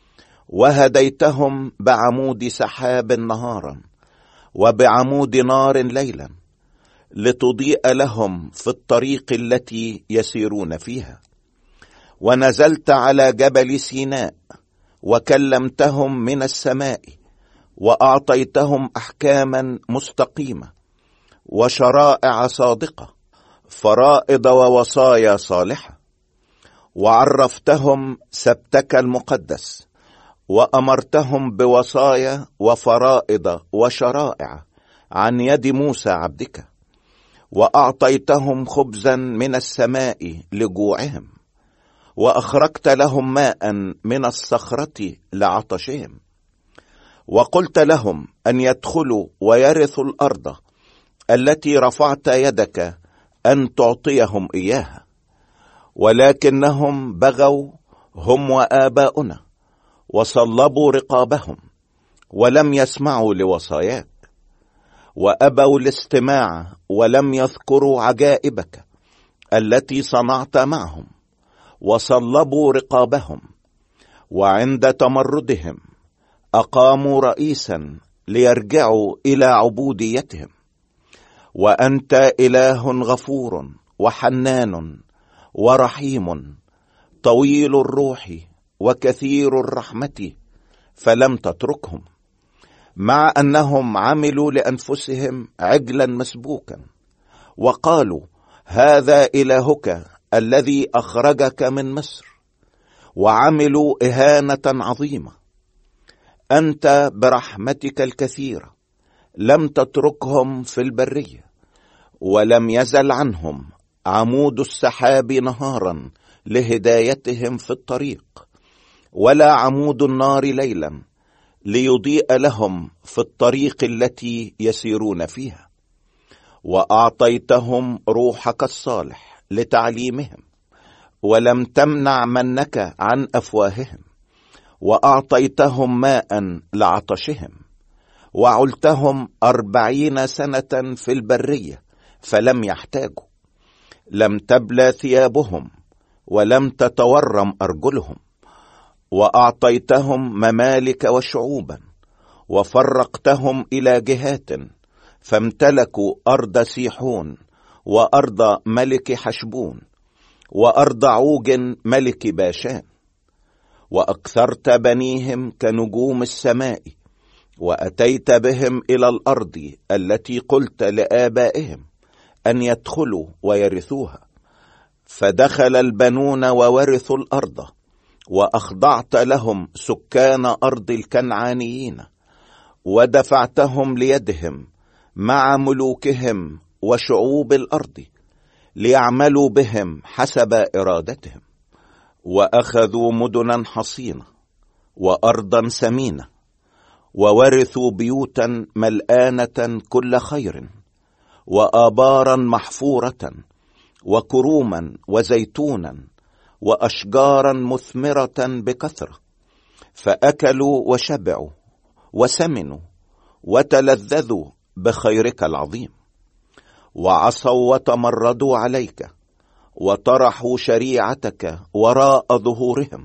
وهديتهم بعمود سحاب نهارا وبعمود نار ليلا، لتضيء لهم في الطريق التي يسيرون فيها. ونزلت على جبل سيناء وكلمتهم من السماء، وأعطيتهم أحكاما مستقيمة وشرائع صادقة، فرائض ووصايا صالحة. وعرفتهم سبتك المقدس، وأمرتهم بوصايا وفرائض وشرائع عن يد موسى عبدك. وأعطيتهم خبزا من السماء لجوعهم، وأخرجت لهم ماء من الصخرة لعطشهم. وقلت لهم أن يدخلوا ويرثوا الأرض التي رفعت يدك أن تعطيهم إياها، ولكنهم بغوا هم وآباؤنا، وصلبوا رقابهم، ولم يسمعوا لوصاياك، وأبوا الاستماع، ولم يذكروا عجائبك التي صنعت معهم، وصلبوا رقابهم. وعند تمردهم أقاموا رئيسا ليرجعوا إلى عبوديتهم. وأنت إله غفور وحنان ورحيم، طويل الروح وكثير الرحمة، فلم تتركهم، مع أنهم عملوا لأنفسهم عجلا مسبوكا، وقالوا هذا إلهك الذي أخرجك من مصر، وعملوا إهانة عظيمة. أنت برحمتك الكثيرة لم تتركهم في البرية، ولم يزل عنهم عمود السحاب نهارا لهدايتهم في الطريق، ولا عمود النار ليلا ليضيء لهم في الطريق التي يسيرون فيها. وأعطيتهم روحك الصالح لتعليمهم، ولم تمنع منك عن أفواههم. وأعطيتهم ماء لعطشهم، وعلتهم 40 سنة في البرية فلم يحتاجوا. لم تبلى ثيابهم، ولم تتورم أرجلهم. وأعطيتهم ممالك وشعوبا، وفرقتهم إلى جهات، فامتلكوا أرض سيحون، وأرض ملك حشبون، وأرض عوج ملك باشان. وأكثرت بنيهم كنجوم السماء، وأتيت بهم إلى الأرض التي قلت لآبائهم أن يدخلوا ويرثوها. فدخل البنون وورثوا الأرض، وأخضعت لهم سكان أرض الكنعانيين، ودفعتهم ليدهم مع ملوكهم وشعوب الأرض، ليعملوا بهم حسب إرادتهم. وأخذوا مدنا حصينة وأرضا سمينة، وورثوا بيوتا ملآنة كل خير، وآبارا محفورة، وكروما وزيتونا، وأشجارا مثمرة بكثرة. فأكلوا وشبعوا وسمنوا وتلذذوا بخيرك العظيم. وعصوا وتمردوا عليك، وطرحوا شريعتك وراء ظهورهم،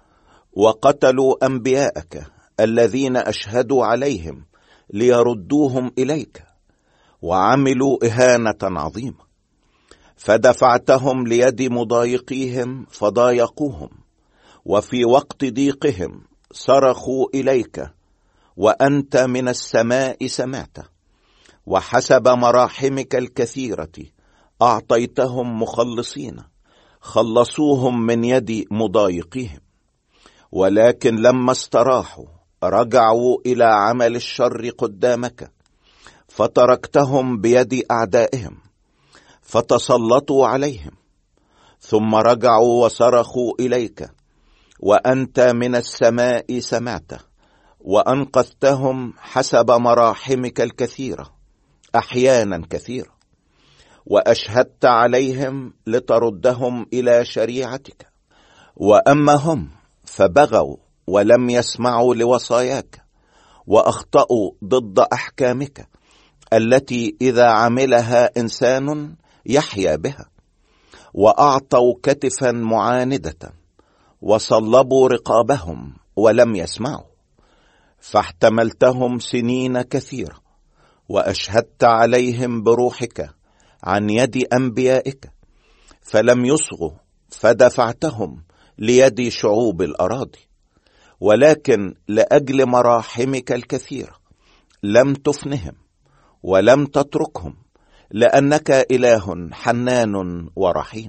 وقتلوا أنبياءك الذين أشهدوا عليهم ليردوهم إليك، وعملوا إهانة عظيمة. فدفعتهم ليد مضايقيهم فضايقوهم، وفي وقت ضيقهم صرخوا إليك، وأنت من السماء سمعت. وحسب مراحمك الكثيرة أعطيتهم مخلصين، خلصوهم من يد مضايقيهم. ولكن لما استراحوا رجعوا إلى عمل الشر قدامك، فتركتهم بيد أعدائهم فتسلطوا عليهم. ثم رجعوا وصرخوا إليك، وأنت من السماء سمعت، وأنقذتهم حسب مراحمك الكثيرة أحيانا كثيرة. وأشهدت عليهم لتردهم إلى شريعتك. وأما هم فبغوا ولم يسمعوا لوصاياك، وأخطأوا ضد أحكامك التي إذا عملها إنسان يحيا بها. وأعطوا كتفا معاندة، وصلبوا رقابهم ولم يسمعوا. فاحتملتهم سنين كثيرة، وأشهدت عليهم بروحك عن يد أنبيائك، فلم يصغوا، فدفعتهم ليد شعوب الأراضي. ولكن لأجل مراحمك الكثيرة لم تفنهم ولم تتركهم، لأنك إله حنان ورحيم.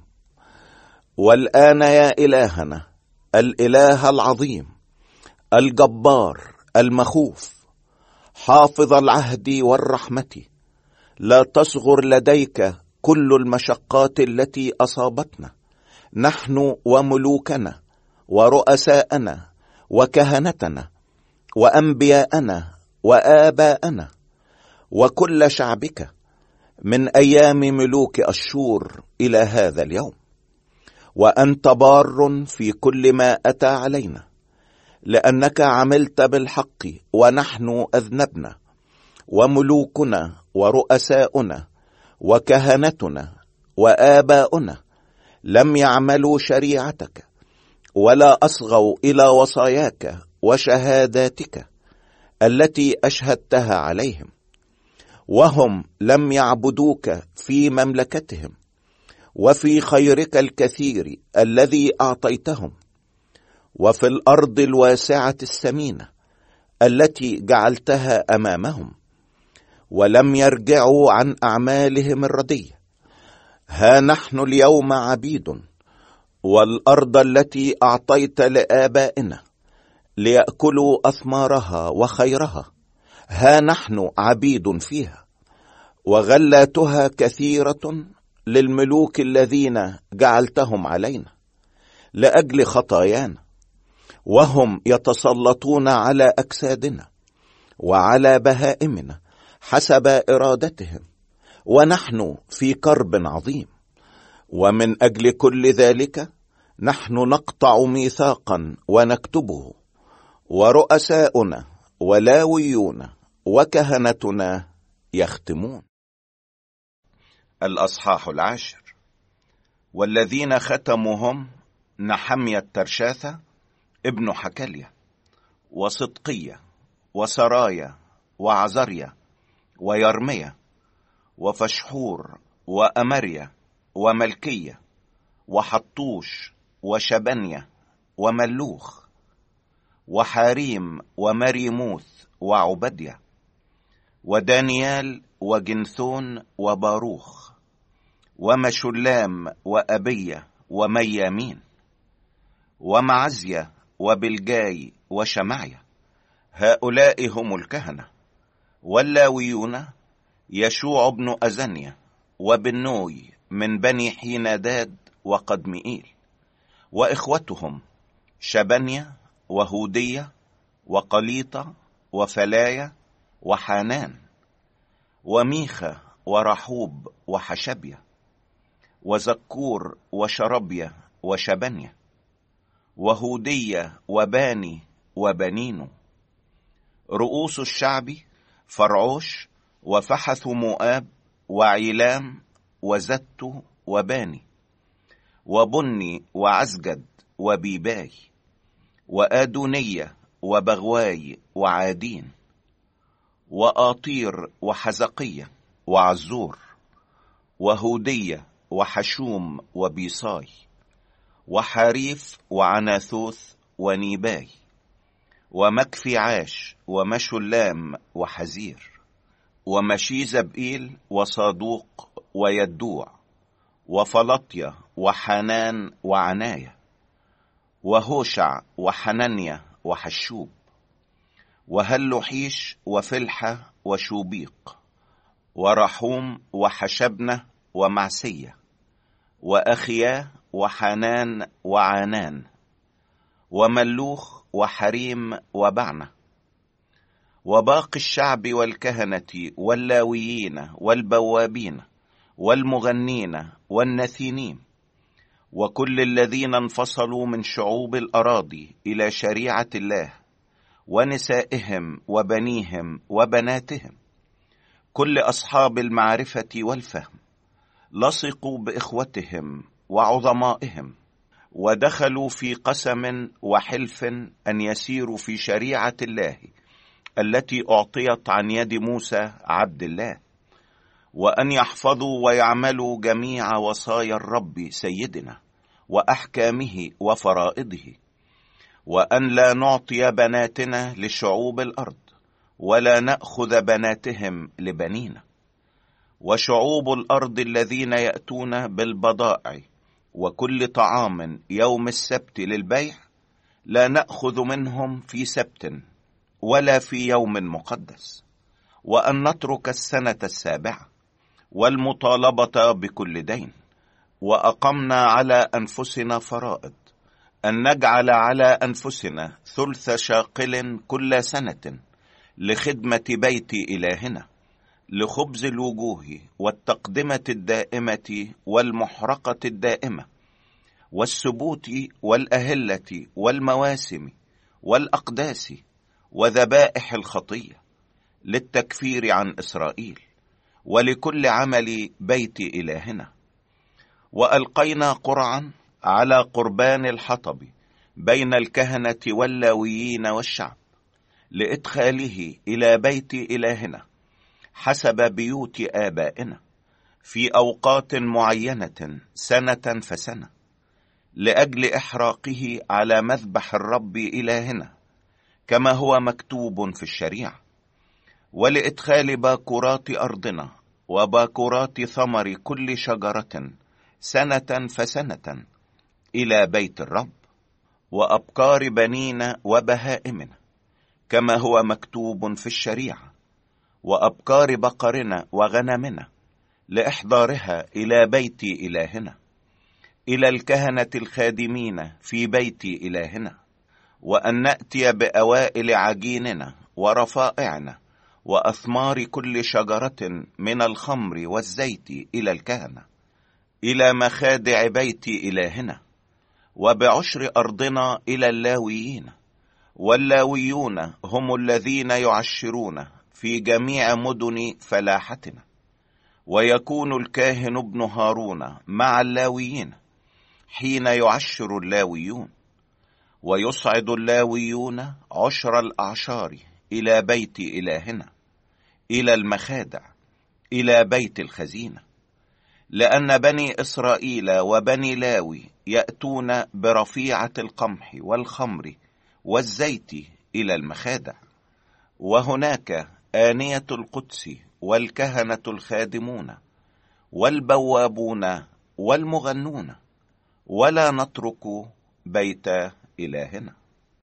والآن يا إلهنا الإله العظيم الجبار المخوف، حافظ العهد والرحمة، لا تصغر لديك كل المشقات التي أصابتنا نحن وملوكنا ورؤساءنا وكهنتنا وأنبياءنا وآباءنا وكل شعبك من أيام ملوك أشور إلى هذا اليوم. وأنت بار في كل ما أتى علينا، لأنك عملت بالحق ونحن أذنبنا، وملوكنا ورؤساؤنا وكهنتنا وآباؤنا لم يعملوا شريعتك، ولا أصغوا إلى وصاياك وشهاداتك التي أشهدتها عليهم. وهم لم يعبدوك في مملكتهم وفي خيرك الكثير الذي أعطيتهم، وفي الأرض الواسعة السمينة التي جعلتها أمامهم، ولم يرجعوا عن أعمالهم الردية. ها نحن اليوم عبيد، والأرض التي أعطيت لآبائنا ليأكلوا أثمارها وخيرها، ها نحن عبيد فيها، وغلاتها كثيرة للملوك الذين جعلتهم علينا لأجل خطايانا، وهم يتسلطون على أجسادنا وعلى بهائمنا حسب إرادتهم، ونحن في كرب عظيم. ومن أجل كل ذلك نحن نقطع ميثاقا ونكتبه، ورؤساؤنا ولاويون وكهنتنا يختمون. الأصحاح 10. والذين ختموهم نحمية ترشاثة ابن حكلية، وصدقية، وسرايا، وعزريا، ويرمية، وفشحور، وأمريا، وملكية، وحطوش، وشبنية، وملوخ، وحاريم، ومريموث، وعبدية، ودانيال، وجنثون، وباروخ، ومشلام، وأبية، وميامين، ومعزية، وبلجاي، وشمعية. هؤلاء هم الكهنة. واللاويون يشوع بن أزنيا، وبنوي، من بني حيناداد وقدمئيل، وإخوتهم شبنيا وهودية وقليطة وفلايا وحانان وميخا ورحوب وحشبيا وزكور وشربيا وشبنيا وهودية وباني وبنينو. رؤوس الشعب فرعوش وفحث مؤاب وعيلام وزت وباني وبني وعزجد وبيباي وآدونية وبغواي وعادين وآطير وحزقية وعزور وهودية وحشوم وبيصاي وحريف وعناثوث ونيباي ومكفيعاش ومشلام وحزير ومشيزبئيل وصادوق ويدوع وفلطيا وحنان وعناية وهوشع وحنانيا وحشوب وهلوحيش وفلحة وشوبيق ورحوم وحشبنة ومعسية وأخيا وحنان وعانان وملوخ وحريم وبعنة وباقي الشعب والكهنة واللاويين والبوابين والمغنين والنثينين وكل الذين انفصلوا من شعوب الأراضي إلى شريعة الله ونسائهم وبنيهم وبناتهم، كل أصحاب المعرفة والفهم لصقوا بإخوتهم وعظمائهم ودخلوا في قسم وحلف أن يسيروا في شريعة الله التي أعطيت عن يد موسى عبد الله، وأن يحفظوا ويعملوا جميع وصايا الرب سيدنا وأحكامه وفرائضه، وأن لا نعطي بناتنا لشعوب الأرض ولا نأخذ بناتهم لبنينا. وشعوب الأرض الذين يأتون بالبضائع وكل طعام يوم السبت للبيع لا نأخذ منهم في سبت ولا في يوم مقدس، وأن نترك السنة السابعة والمطالبة بكل دين. وأقمنا على أنفسنا فرائض أن نجعل على أنفسنا 3 شاقل كل سنة لخدمة بيت إلهنا، لخبز الوجوه والتقدمة الدائمة والمحرقة الدائمة والسبوت والأهلة والمواسم والأقداس وذبائح الخطية، للتكفير عن إسرائيل ولكل عمل بيت إلهنا. وألقينا قرعا على قربان الحطب بين الكهنة واللاويين والشعب لإدخاله إلى بيت إلهنا حسب بيوت آبائنا في أوقات معينة سنة فسنة، لأجل إحراقه على مذبح الرب إلهنا كما هو مكتوب في الشريعة، ولإدخال باكورات أرضنا وباكورات ثمر كل شجرة سنة فسنة إلى بيت الرب، وأبكار بنينا وبهائمنا كما هو مكتوب في الشريعة، وأبكار بقرنا وغنمنا لإحضارها إلى بيت إلهنا، إلى الكهنة الخادمين في بيت إلهنا، وأن نأتي بأوائل عجيننا ورفائعنا وأثمار كل شجرة من الخمر والزيت إلى الكهنة إلى مخادع بيت إلهنا، وبعشر أرضنا إلى اللاويين، واللاويون هم الذين يعشرون في جميع مدن فلاحتنا. ويكون الكاهن ابن هارون مع اللاويين حين يعشر اللاويون، ويصعد اللاويون عشر الأعشار إلى بيت إلهنا، إلى المخادع، إلى بيت الخزينة، لأن بني إسرائيل وبني لاوي يأتون برفيعة القمح والخمر والزيت إلى المخادع، وهناك آنية القدس والكهنة الخادمون والبوابون والمغنون، ولا نترك بيت إلهنا.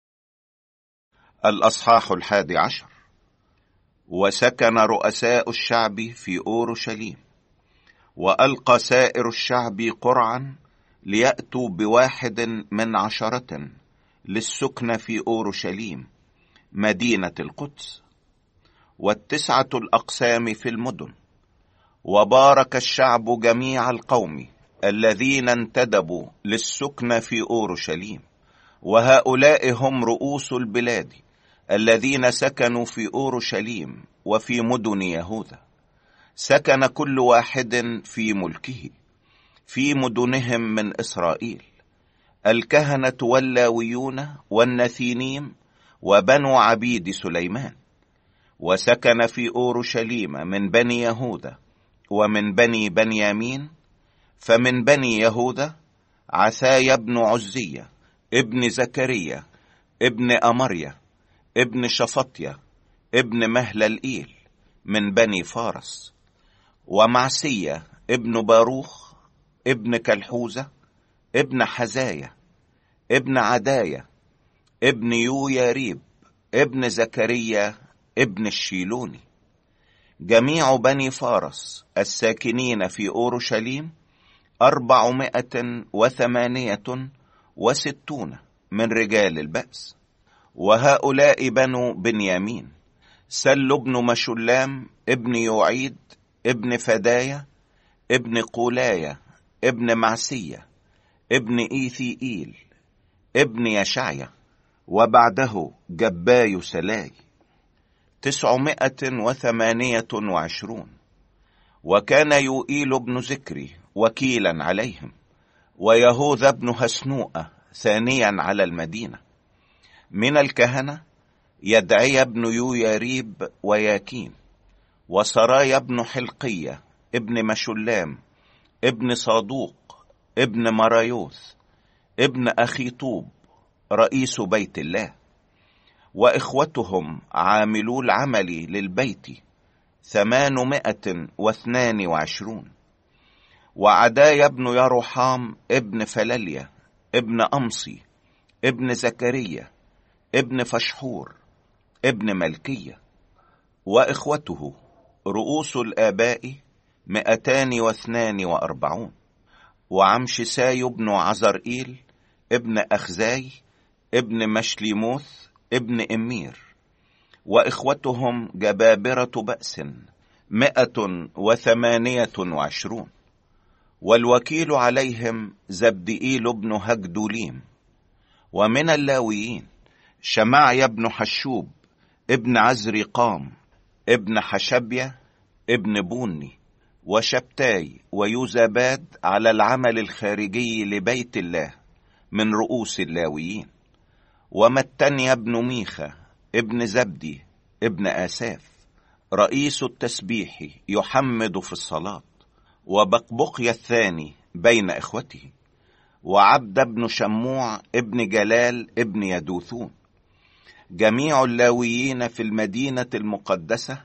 الأصحاح 11. وسكن رؤساء الشعب في أورشليم، وألقى سائر الشعب قرعا ليأتوا ب11 للسكن في أورشليم مدينة القدس، و9 الأقسام في المدن. وبارك الشعب جميع القوم الذين انتدبوا للسكن في أورشليم، وهؤلاء هم رؤوس البلاد الذين سكنوا في أورشليم وفي مدن يهوذا. سكن كل واحد في ملكه في مدنهم من إسرائيل، الكهنة واللاويون والنثينيم وبنو عبيد سليمان. وسكن في أورشليم من بني يهوذا ومن بني بنيامين. فمن بني يهوذا عثايا بن عزية ابن زكريا ابن أمريا ابن شفطيا ابن مهللئيل من بني فارس. ومعسية ابن باروخ ابن كلحوزة ابن حزايا ابن عدايا ابن يوياريب ابن زكريا ابن الشيلوني. جميع بني فارس الساكنين في أورشليم 468 من رجال البأس. وهؤلاء بنو بنيامين: سل بن مشلام ابن يوعيد ابن فدايا ابن قولايا ابن معسية ابن إيثيئيل ابن يشعيا. وبعده جباي سلاي 928. وكان يوئيل بن زكري وكيلا عليهم، ويهوذا بن هسنوءة ثانيا على المدينة. من الكهنة يدعي بن يوياريب وياكين، وسرايا بن حلقية ابن مشلام ابن صادوق ابن مرايوث ابن أخيطوب رئيس بيت الله. وإخوتهم عاملو العمل للبيت 822. وعدايا بن يروحام ابن فلليا ابن أمصي ابن زكريا ابن فشحور ابن ملكية. وإخوته رؤوس الآباء 242. وعمشساي بن عزرئيل ابن أخزاي ابن مشليموث ابن إمير. وإخوتهم جبابرة بأس 128. والوكيل عليهم زبدئيل بن هجدوليم. ومن اللاويين شمعيا بن حشوب ابن عزرقام ابن حشبيا ابن بوني. وشبتاي ويوزاباد على العمل الخارجي لبيت الله من رؤوس اللاويين. ومتنيا بن ميخا ابن زبدي ابن آساف رئيس التسبيح يحمد في الصلاة. وبقبقيا الثاني بين إخوته. وعبد بن شموع ابن جلال ابن يدوثون. جميع اللاويين في المدينة المقدسة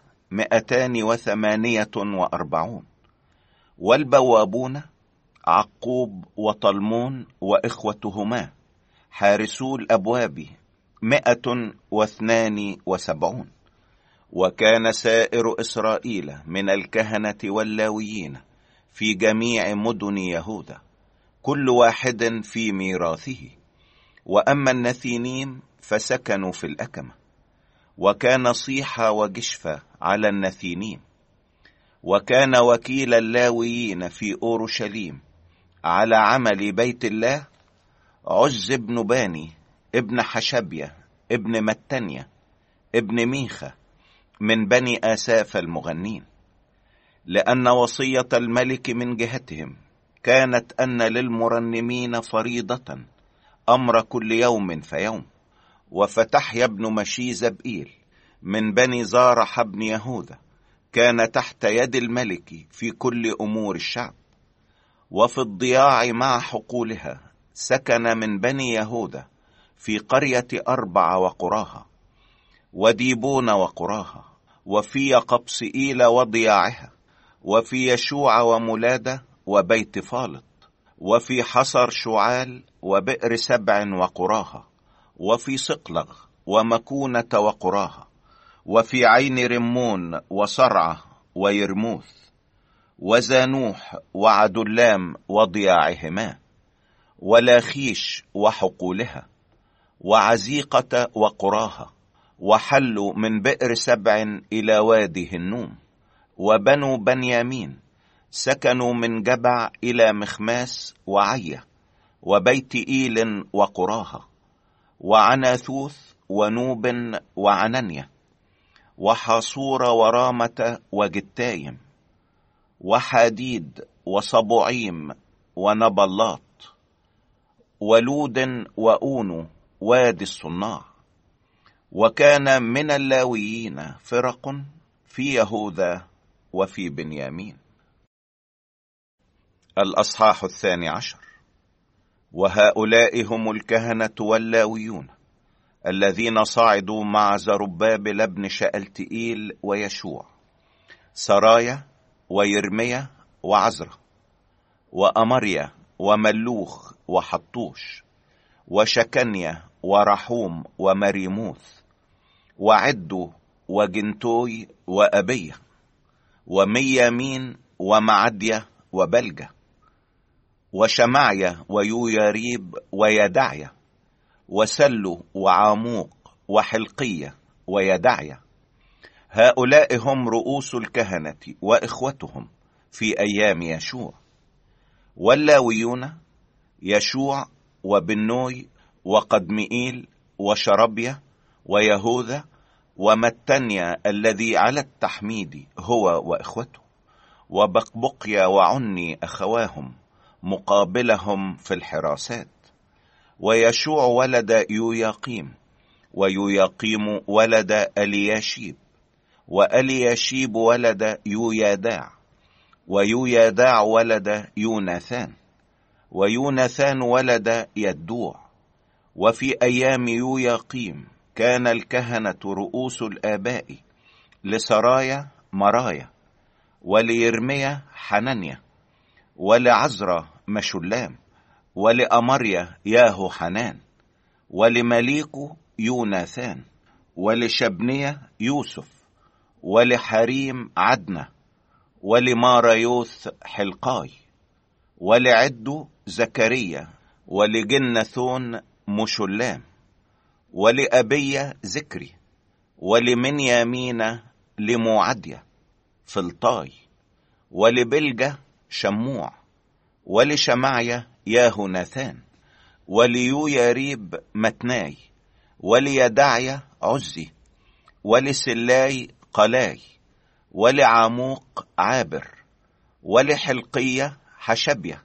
248. والبوابون عقوب وطلمون وإخوتهما حارسو الأبواب 172. وكان سائر إسرائيل من الكهنة واللاويين في جميع مدن يهوذا كل واحد في ميراثه. وأما النثينيم فسكنوا في الأكمة. وكان صيحة وجشفة على النثينيم. وكان وكيل اللاويين في أورشليم على عمل بيت الله عز بن باني ابن حشبيا ابن متنيا ابن ميخا من بني آساف المغنين. لأن وصية الملك من جهتهم كانت أن للمرنمين فريضة أمر كل يوم فيوم. وفتحيا بن مشيزبئيل من بني زارح بن يهوذا كان تحت يد الملك في كل أمور الشعب. وفي الضياع مع حقولها سكن من بني يهوذا في قرية 4 وقراها، وديبون وقراها، وفي قبسئيل وضياعها، وفي يشوع ومولادة وبيت فالط، وفي حصر شعال وبئر 7 وقراها، وفي صقلغ ومكونة وقراها، وفي عين رمون وصرعة ويرموث. وزانوح وعدلام وضياعهما، ولاخيش وحقولها، وعزيقة وقراها، وحلوا من بئر سبع إلى وادي النوم. وبنو بنيامين سكنوا من جبع إلى مخماس وعية، وبيت إيل وقراها، وعناثوث ونوب وعننية، وحاصور ورامة وجتايم، وحديد وصبعيم ونبلاط، ولود وأونو وادي الصناع. وكان من اللاويين فرق في يهوذا وفي بنيامين. الأصحاح 12. وهؤلاء هم الكهنة واللاويون الذين صعدوا مع زربابل ابن شألتئيل ويشوع: سرايا ويرميا وعزرا وأمريا وملوخ وحطوش وشكنيا ورحوم ومريموث وعدو وجنتوي وأبية وميامين ومعدية وبلجة وشمعيا ويوياريب ويدعيا وسلو وعاموق وحلقية ويدعيا. هؤلاء هم رؤوس الكهنة وإخوتهم في أيام يشوع. واللاويون: يشوع وبنوي وقدمئيل وشربيا ويهوذا ومتنيا الذي على التحميد هو وإخوته، وبقبقيا وعني أخواهم مقابلهم في الحراسات. ويشوع ولد يوياقيم، ويوياقيم ولد ألياشيب، وألياشيب ولد يوياداع، ويوياداع ولد يوناثان، ويوناثان ولد يدوع. وفي أيام يوياقيم كان الكهنة رؤوس الآباء: لسرايا مرايا، وليرميا حننيا، ولعزرا مشلام، ولأمريا ياهو حنان، ولمليكو يوناثان، ولشبنيا يوسف، ولحريم عدنة، ولماريوث حلقاي، ولعدو زكريا، ولجنثون مشلام، ولأبية ذكري، ولمنيامين لموعدية فلطاي، ولبلجة شموع، ولشمعيا ياهوناثان، وليوياريب متناي، وليدعيا عزي، ولسلاي قلاي، ولعاموق عابر، ولحلقية حشبية،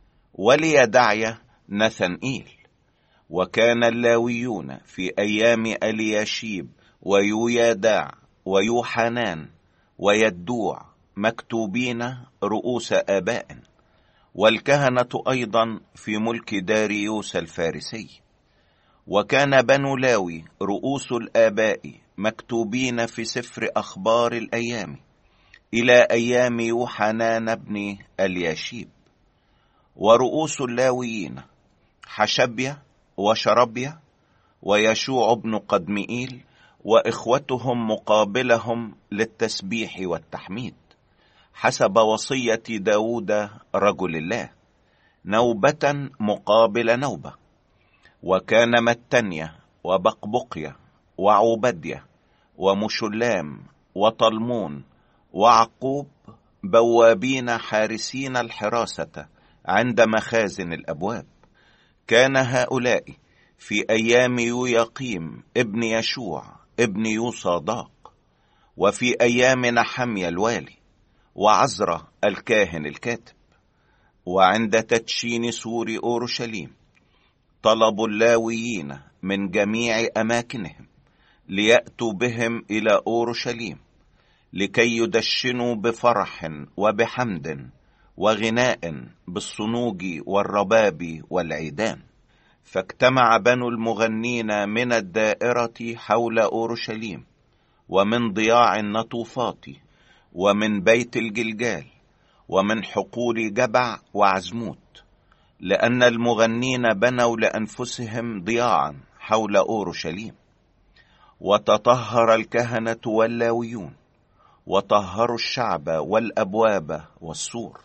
وليدعيا نثنئيل. وكان اللاويون في أيام ألياشيب ويوياداع ويوحنان ويدوع مكتوبين رؤوس آباء، والكهنة أيضا في ملك داريوس الفارسي. وكان بنو لاوي رؤوس الآباء مكتوبين في سفر أخبار الأيام إلى أيام يوحنان بن الياشيب. ورؤوس اللاويين: حشبيا وشربيا ويشوع بن قدمئيل وإخوتهم مقابلهم للتسبيح والتحميد حسب وصية داود رجل الله، نوبة مقابل نوبة. وكان متنيا وبقبقيا وعوبديا ومشلام وطلمون وعقوب بوابين حارسين الحراسة عند مخازن الأبواب. كان هؤلاء في أيام يوياقيم ابن يشوع ابن يوصاداق، وفي أيام نحميا الوالي، وعزرا الكاهن الكاتب. وعند تدشين سور أورشليم طلبوا اللاويين من جميع أماكنهم ليأتوا بهم إلى أورشليم لكي يدشنوا بفرح وبحمد وغناء بالصنوج والرباب والعيدان. فاجتمع بنو المغنين من الدائرة حول أورشليم، ومن ضياع النطوفات، ومن بيت الجلجال، ومن حقول جبع وعزموت، لأن المغنين بنوا لأنفسهم ضياعا حول أورشليم. وتطهر الكهنة واللاويون، وطهروا الشعب والأبواب والسور.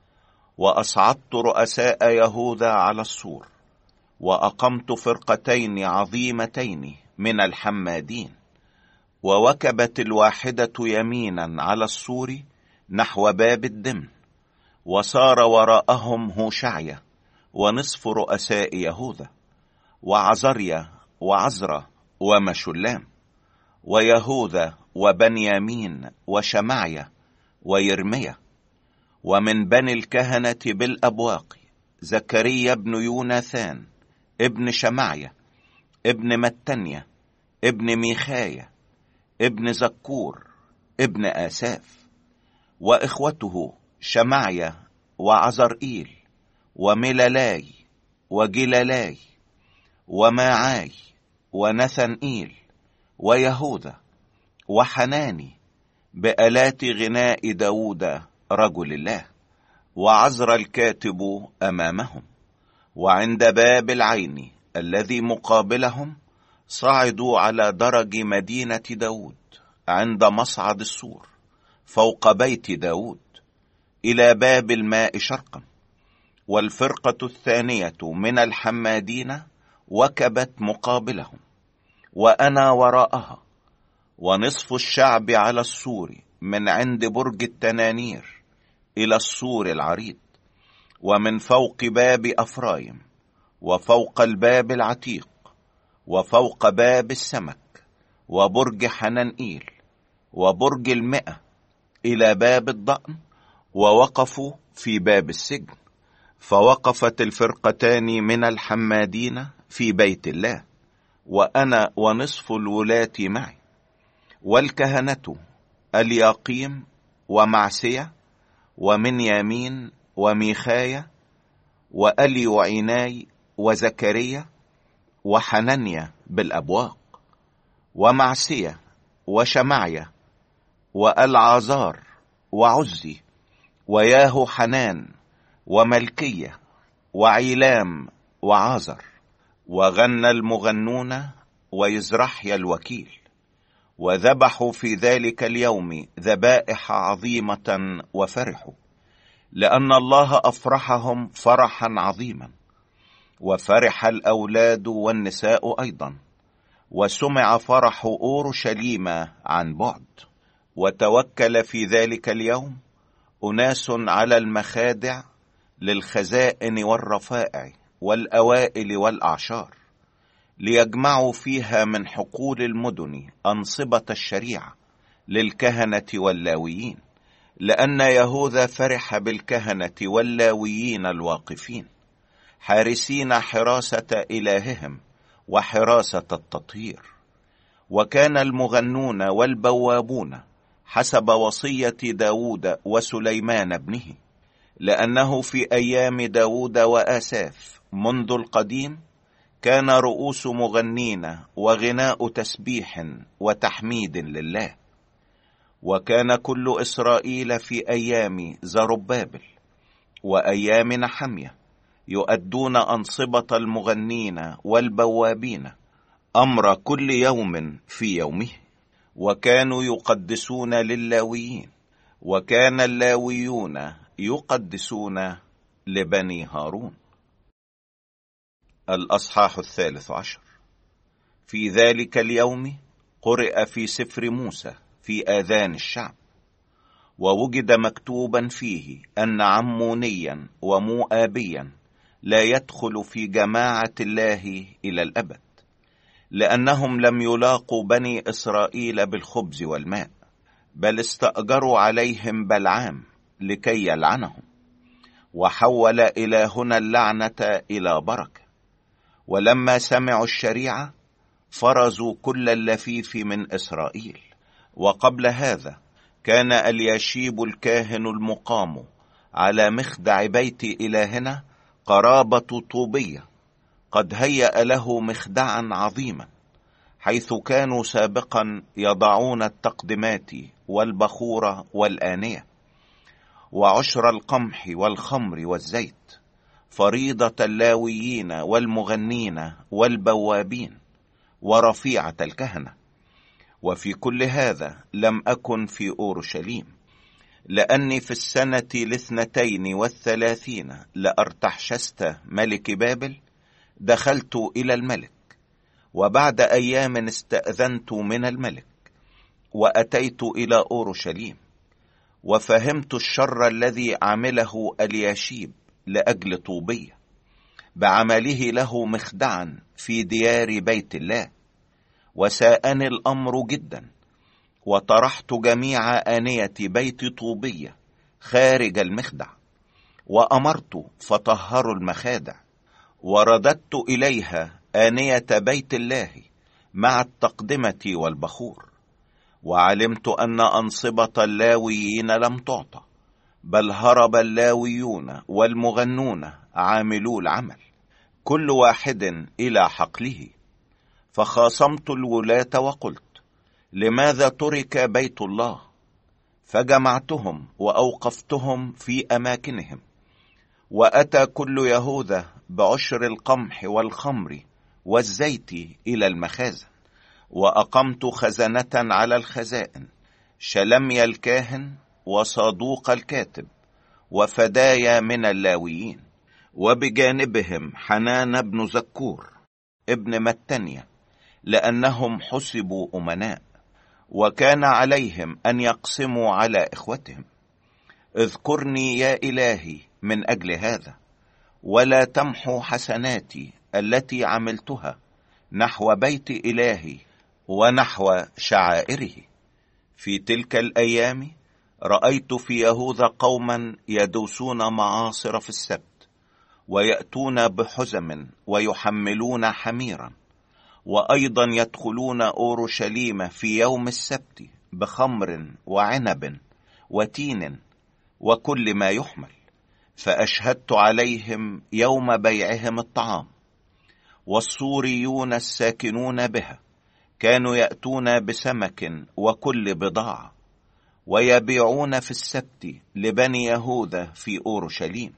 وأصعدت رؤساء يهوذا على السور، وأقمت فرقتين عظيمتين من الحمادين، ووكبت الواحدة يمينا على السور نحو باب الدمن، وصار وراءهم هوشعيا ونصف رؤساء يهوذا، وعزريا وعزرا ومشلام، ويهوذا وبنيامين وشمعيا ويرميا. ومن بني الكهنة بالأبواق زكريا بن يوناثان ابن شمعيا ابن متنيا ابن ميخايا ابن زكور ابن آساف، وإخوته شمعيا وعزرئيل ومللاي وجللاي وماعاي ونثنئيل ويهوذا وحناني بآلات غناء داود رجل الله، وعزر الكاتب أمامهم. وعند باب العين الذي مقابلهم صعدوا على درج مدينة داود عند مصعد السور فوق بيت داود إلى باب الماء شرقا. والفرقة الثانية من الحمادين وكبت مقابلهم، وأنا وراءها، ونصف الشعب على السور من عند برج التنانير إلى السور العريض، ومن فوق باب أفرايم، وفوق الباب العتيق، وفوق باب السمك، وبرج حنانئيل، وبرج المئة، إلى باب الضأن، ووقفوا في باب السجن. فوقفت الفرقتان من الحمادين في بيت الله، وأنا ونصف الولاة معي، والكهنة الياقيم ومعسية ومنيامين وميخايا وأليوعيناي وزكريا وحنانيا بالأبواق، ومعسية وشمعيا وألعازار وعزي وياهو حنان وملكية وعيلام وعازر. وغنى المغنون ويزرحيا الوكيل، وذبحوا في ذلك اليوم ذبائح عظيمة وفرحوا، لأن الله أفرحهم فرحا عظيما. وفرح الأولاد والنساء أيضا، وسمع فرح أورشليم عن بعد. وتوكل في ذلك اليوم أناس على المخادع للخزائن والرفائع والأوائل والأعشار، ليجمعوا فيها من حقول المدن أنصبة الشريعة للكهنة واللاويين، لأن يهوذا فرح بالكهنة واللاويين الواقفين حارسين حراسة إلههم وحراسة التطهير. وكان المغنون والبوابون حسب وصية داود وسليمان ابنه، لأنه في أيام داود وآساف منذ القديم كان رؤوس مغنين وغناء تسبيح وتحميد لله. وكان كل إسرائيل في أيام زربابل وأيام نحمية يؤدون أنصبة المغنين والبوابين أمر كل يوم في يومه، وكانوا يقدسون للاويين، وكان اللاويون يقدسون لبني هارون. الأصحاح 13. في ذلك اليوم قرئ في سفر موسى في آذان الشعب، ووجد مكتوبا فيه أن عمونيا ومؤابيا لا يدخل في جماعة الله إلى الأبد، لأنهم لم يلاقوا بني إسرائيل بالخبز والماء، بل استأجروا عليهم بلعام لكي يلعنهم، وحول إلهنا اللعنة إلى بركة. ولما سمعوا الشريعة فرزوا كل اللفيف من إسرائيل. وقبل هذا كان الياشيب الكاهن المقام على مخدع بيت إلهنا قرابة طوبية قد هيأ له مخدعا عظيما، حيث كانوا سابقا يضعون التقدمات والبخور والآنية وعشر القمح والخمر والزيت، فريضة اللاويين والمغنين والبوابين ورفيعة الكهنة. وفي كل هذا لم أكن في أورشليم، لأني في السنة 32 لأرتحشست ملك بابل دخلت إلى الملك، وبعد أيام استأذنت من الملك وأتيت إلى أورشليم، وفهمت الشر الذي عمله الياشيب لأجل طوبية بعمله له مخدعا في ديار بيت الله، وساءني الأمر جدا، وطرحت جميع آنية بيت طوبية خارج المخدع، وأمرت فطهروا المخادع، ورددت إليها آنية بيت الله مع التقدمة والبخور. وعلمت أن أنصبة اللاويين لم تعطى، بل هرب اللاويون والمغنون عاملو العمل كل واحد إلى حقله. فخاصمت الولاة وقلت: لماذا ترك بيت الله؟ فجمعتهم وأوقفتهم في أماكنهم، وأتى كل يهوذا بعشر القمح والخمر والزيت إلى المخازن، وأقمت خزنة على الخزائن، شلمي الكاهن وصادوق الكاتب وفدايا من اللاويين، وبجانبهم حنان بن زكور ابن متنيا، لأنهم حسبوا أمناء، وكان عليهم أن يقسموا على إخوتهم. اذكرني يا إلهي من أجل هذا، ولا تمحو حسناتي التي عملتها نحو بيت إلهي ونحو شعائره. في تلك الأيام رأيت في يهوذا قوما يدوسون معاصر في السبت، ويأتون بحزم ويحملون حميرا، وأيضا يدخلون أورشليم في يوم السبت بخمر وعنب وتين وكل ما يحمل. فأشهدت عليهم يوم بيعهم الطعام. والصوريون الساكنون بها كانوا يأتون بسمك وكل بضاعة، ويبيعون في السبت لبني يهوذا في أورشليم.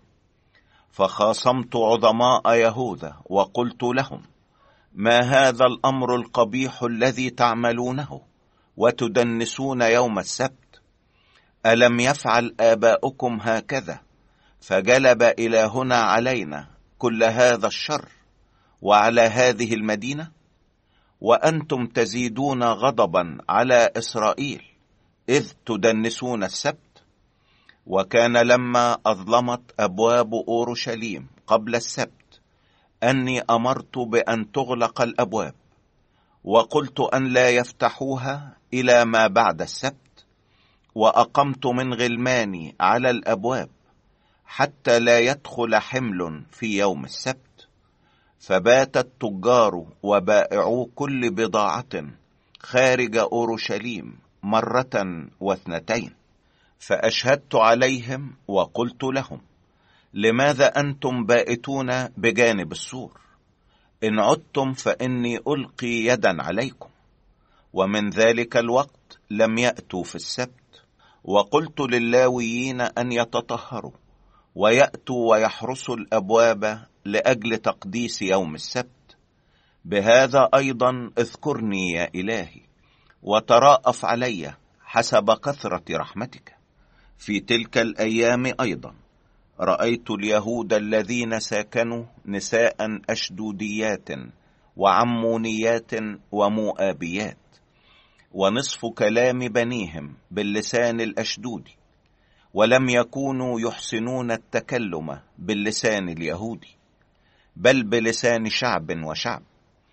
فخاصمت عظماء يهوذا وقلت لهم: ما هذا الأمر القبيح الذي تعملونه وتدنسون يوم السبت؟ ألم يفعل آباؤكم هكذا فجلب إلهنا علينا كل هذا الشر وعلى هذه المدينة؟ وأنتم تزيدون غضبا على إسرائيل إذ تدنسون السبت. وكان لما أظلمت أبواب أورشليم قبل السبت أني أمرت بأن تغلق الأبواب، وقلت أن لا يفتحوها إلى ما بعد السبت، وأقمت من غلماني على الأبواب حتى لا يدخل حمل في يوم السبت. فبات التجار وبائعو كل بضاعة خارج أورشليم مرة واثنتين. فأشهدت عليهم وقلت لهم: لماذا أنتم بائتون بجانب السور؟ إن عدتم فإني ألقي يدا عليكم. ومن ذلك الوقت لم يأتوا في السبت. وقلت للاويين أن يتطهروا ويأتوا ويحرسوا الأبواب لأجل تقديس يوم السبت. بهذا أيضا اذكرني يا إلهي، وتراءف علي حسب كثرة رحمتك. في تلك الأيام أيضا رأيت اليهود الذين ساكنوا نساء أشدوديات وعمونيات ومؤابيات، ونصف كلام بنيهم باللسان الأشدودي، ولم يكونوا يحسنون التكلم باللسان اليهودي، بل بلسان شعب وشعب.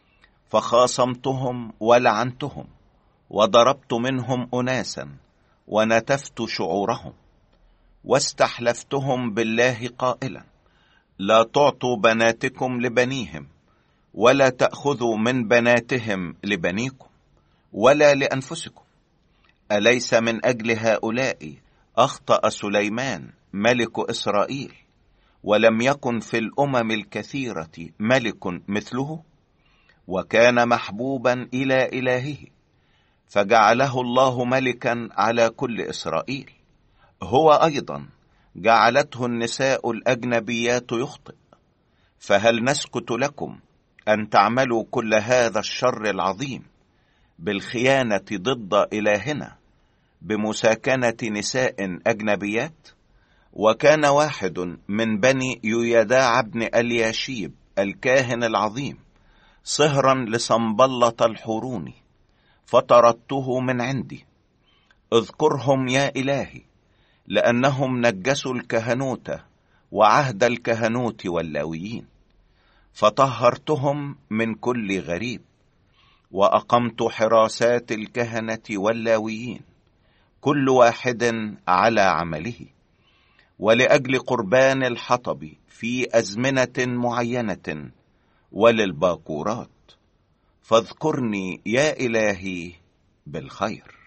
فخاصمتهم ولعنتهم، وضربت منهم أناسا، ونتفت شعورهم، واستحلفتهم بالله قائلا: لا تعطوا بناتكم لبنيهم، ولا تأخذوا من بناتهم لبنيكم، ولا لأنفسكم. أليس من أجل هؤلاء أخطأ سليمان ملك إسرائيل، ولم يكن في الأمم الكثيرة ملك مثله؟ وكان محبوبا إلى إلهه، فجعله الله ملكا على كل إسرائيل. هو أيضا جعلته النساء الأجنبيات يخطئ. فهل نسكت لكم أن تعملوا كل هذا الشر العظيم بالخيانة ضد إلهنا بمساكنة نساء أجنبيات؟ وكان واحد من بني يويداع ابن الياشيب الكاهن العظيم صهرا لسنبلة الحوروني، فطردته من عندي. اذكرهم يا إلهي، لأنهم نجسوا الكهنوت وعهد الكهنوت واللاويين، فطهرتهم من كل غريب، وأقمت حراسات الكهنة واللاويين كل واحد على عمله، ولأجل قربان الحطب في أزمنة معينة وللباكورات. فاذكرني يا إلهي بالخير.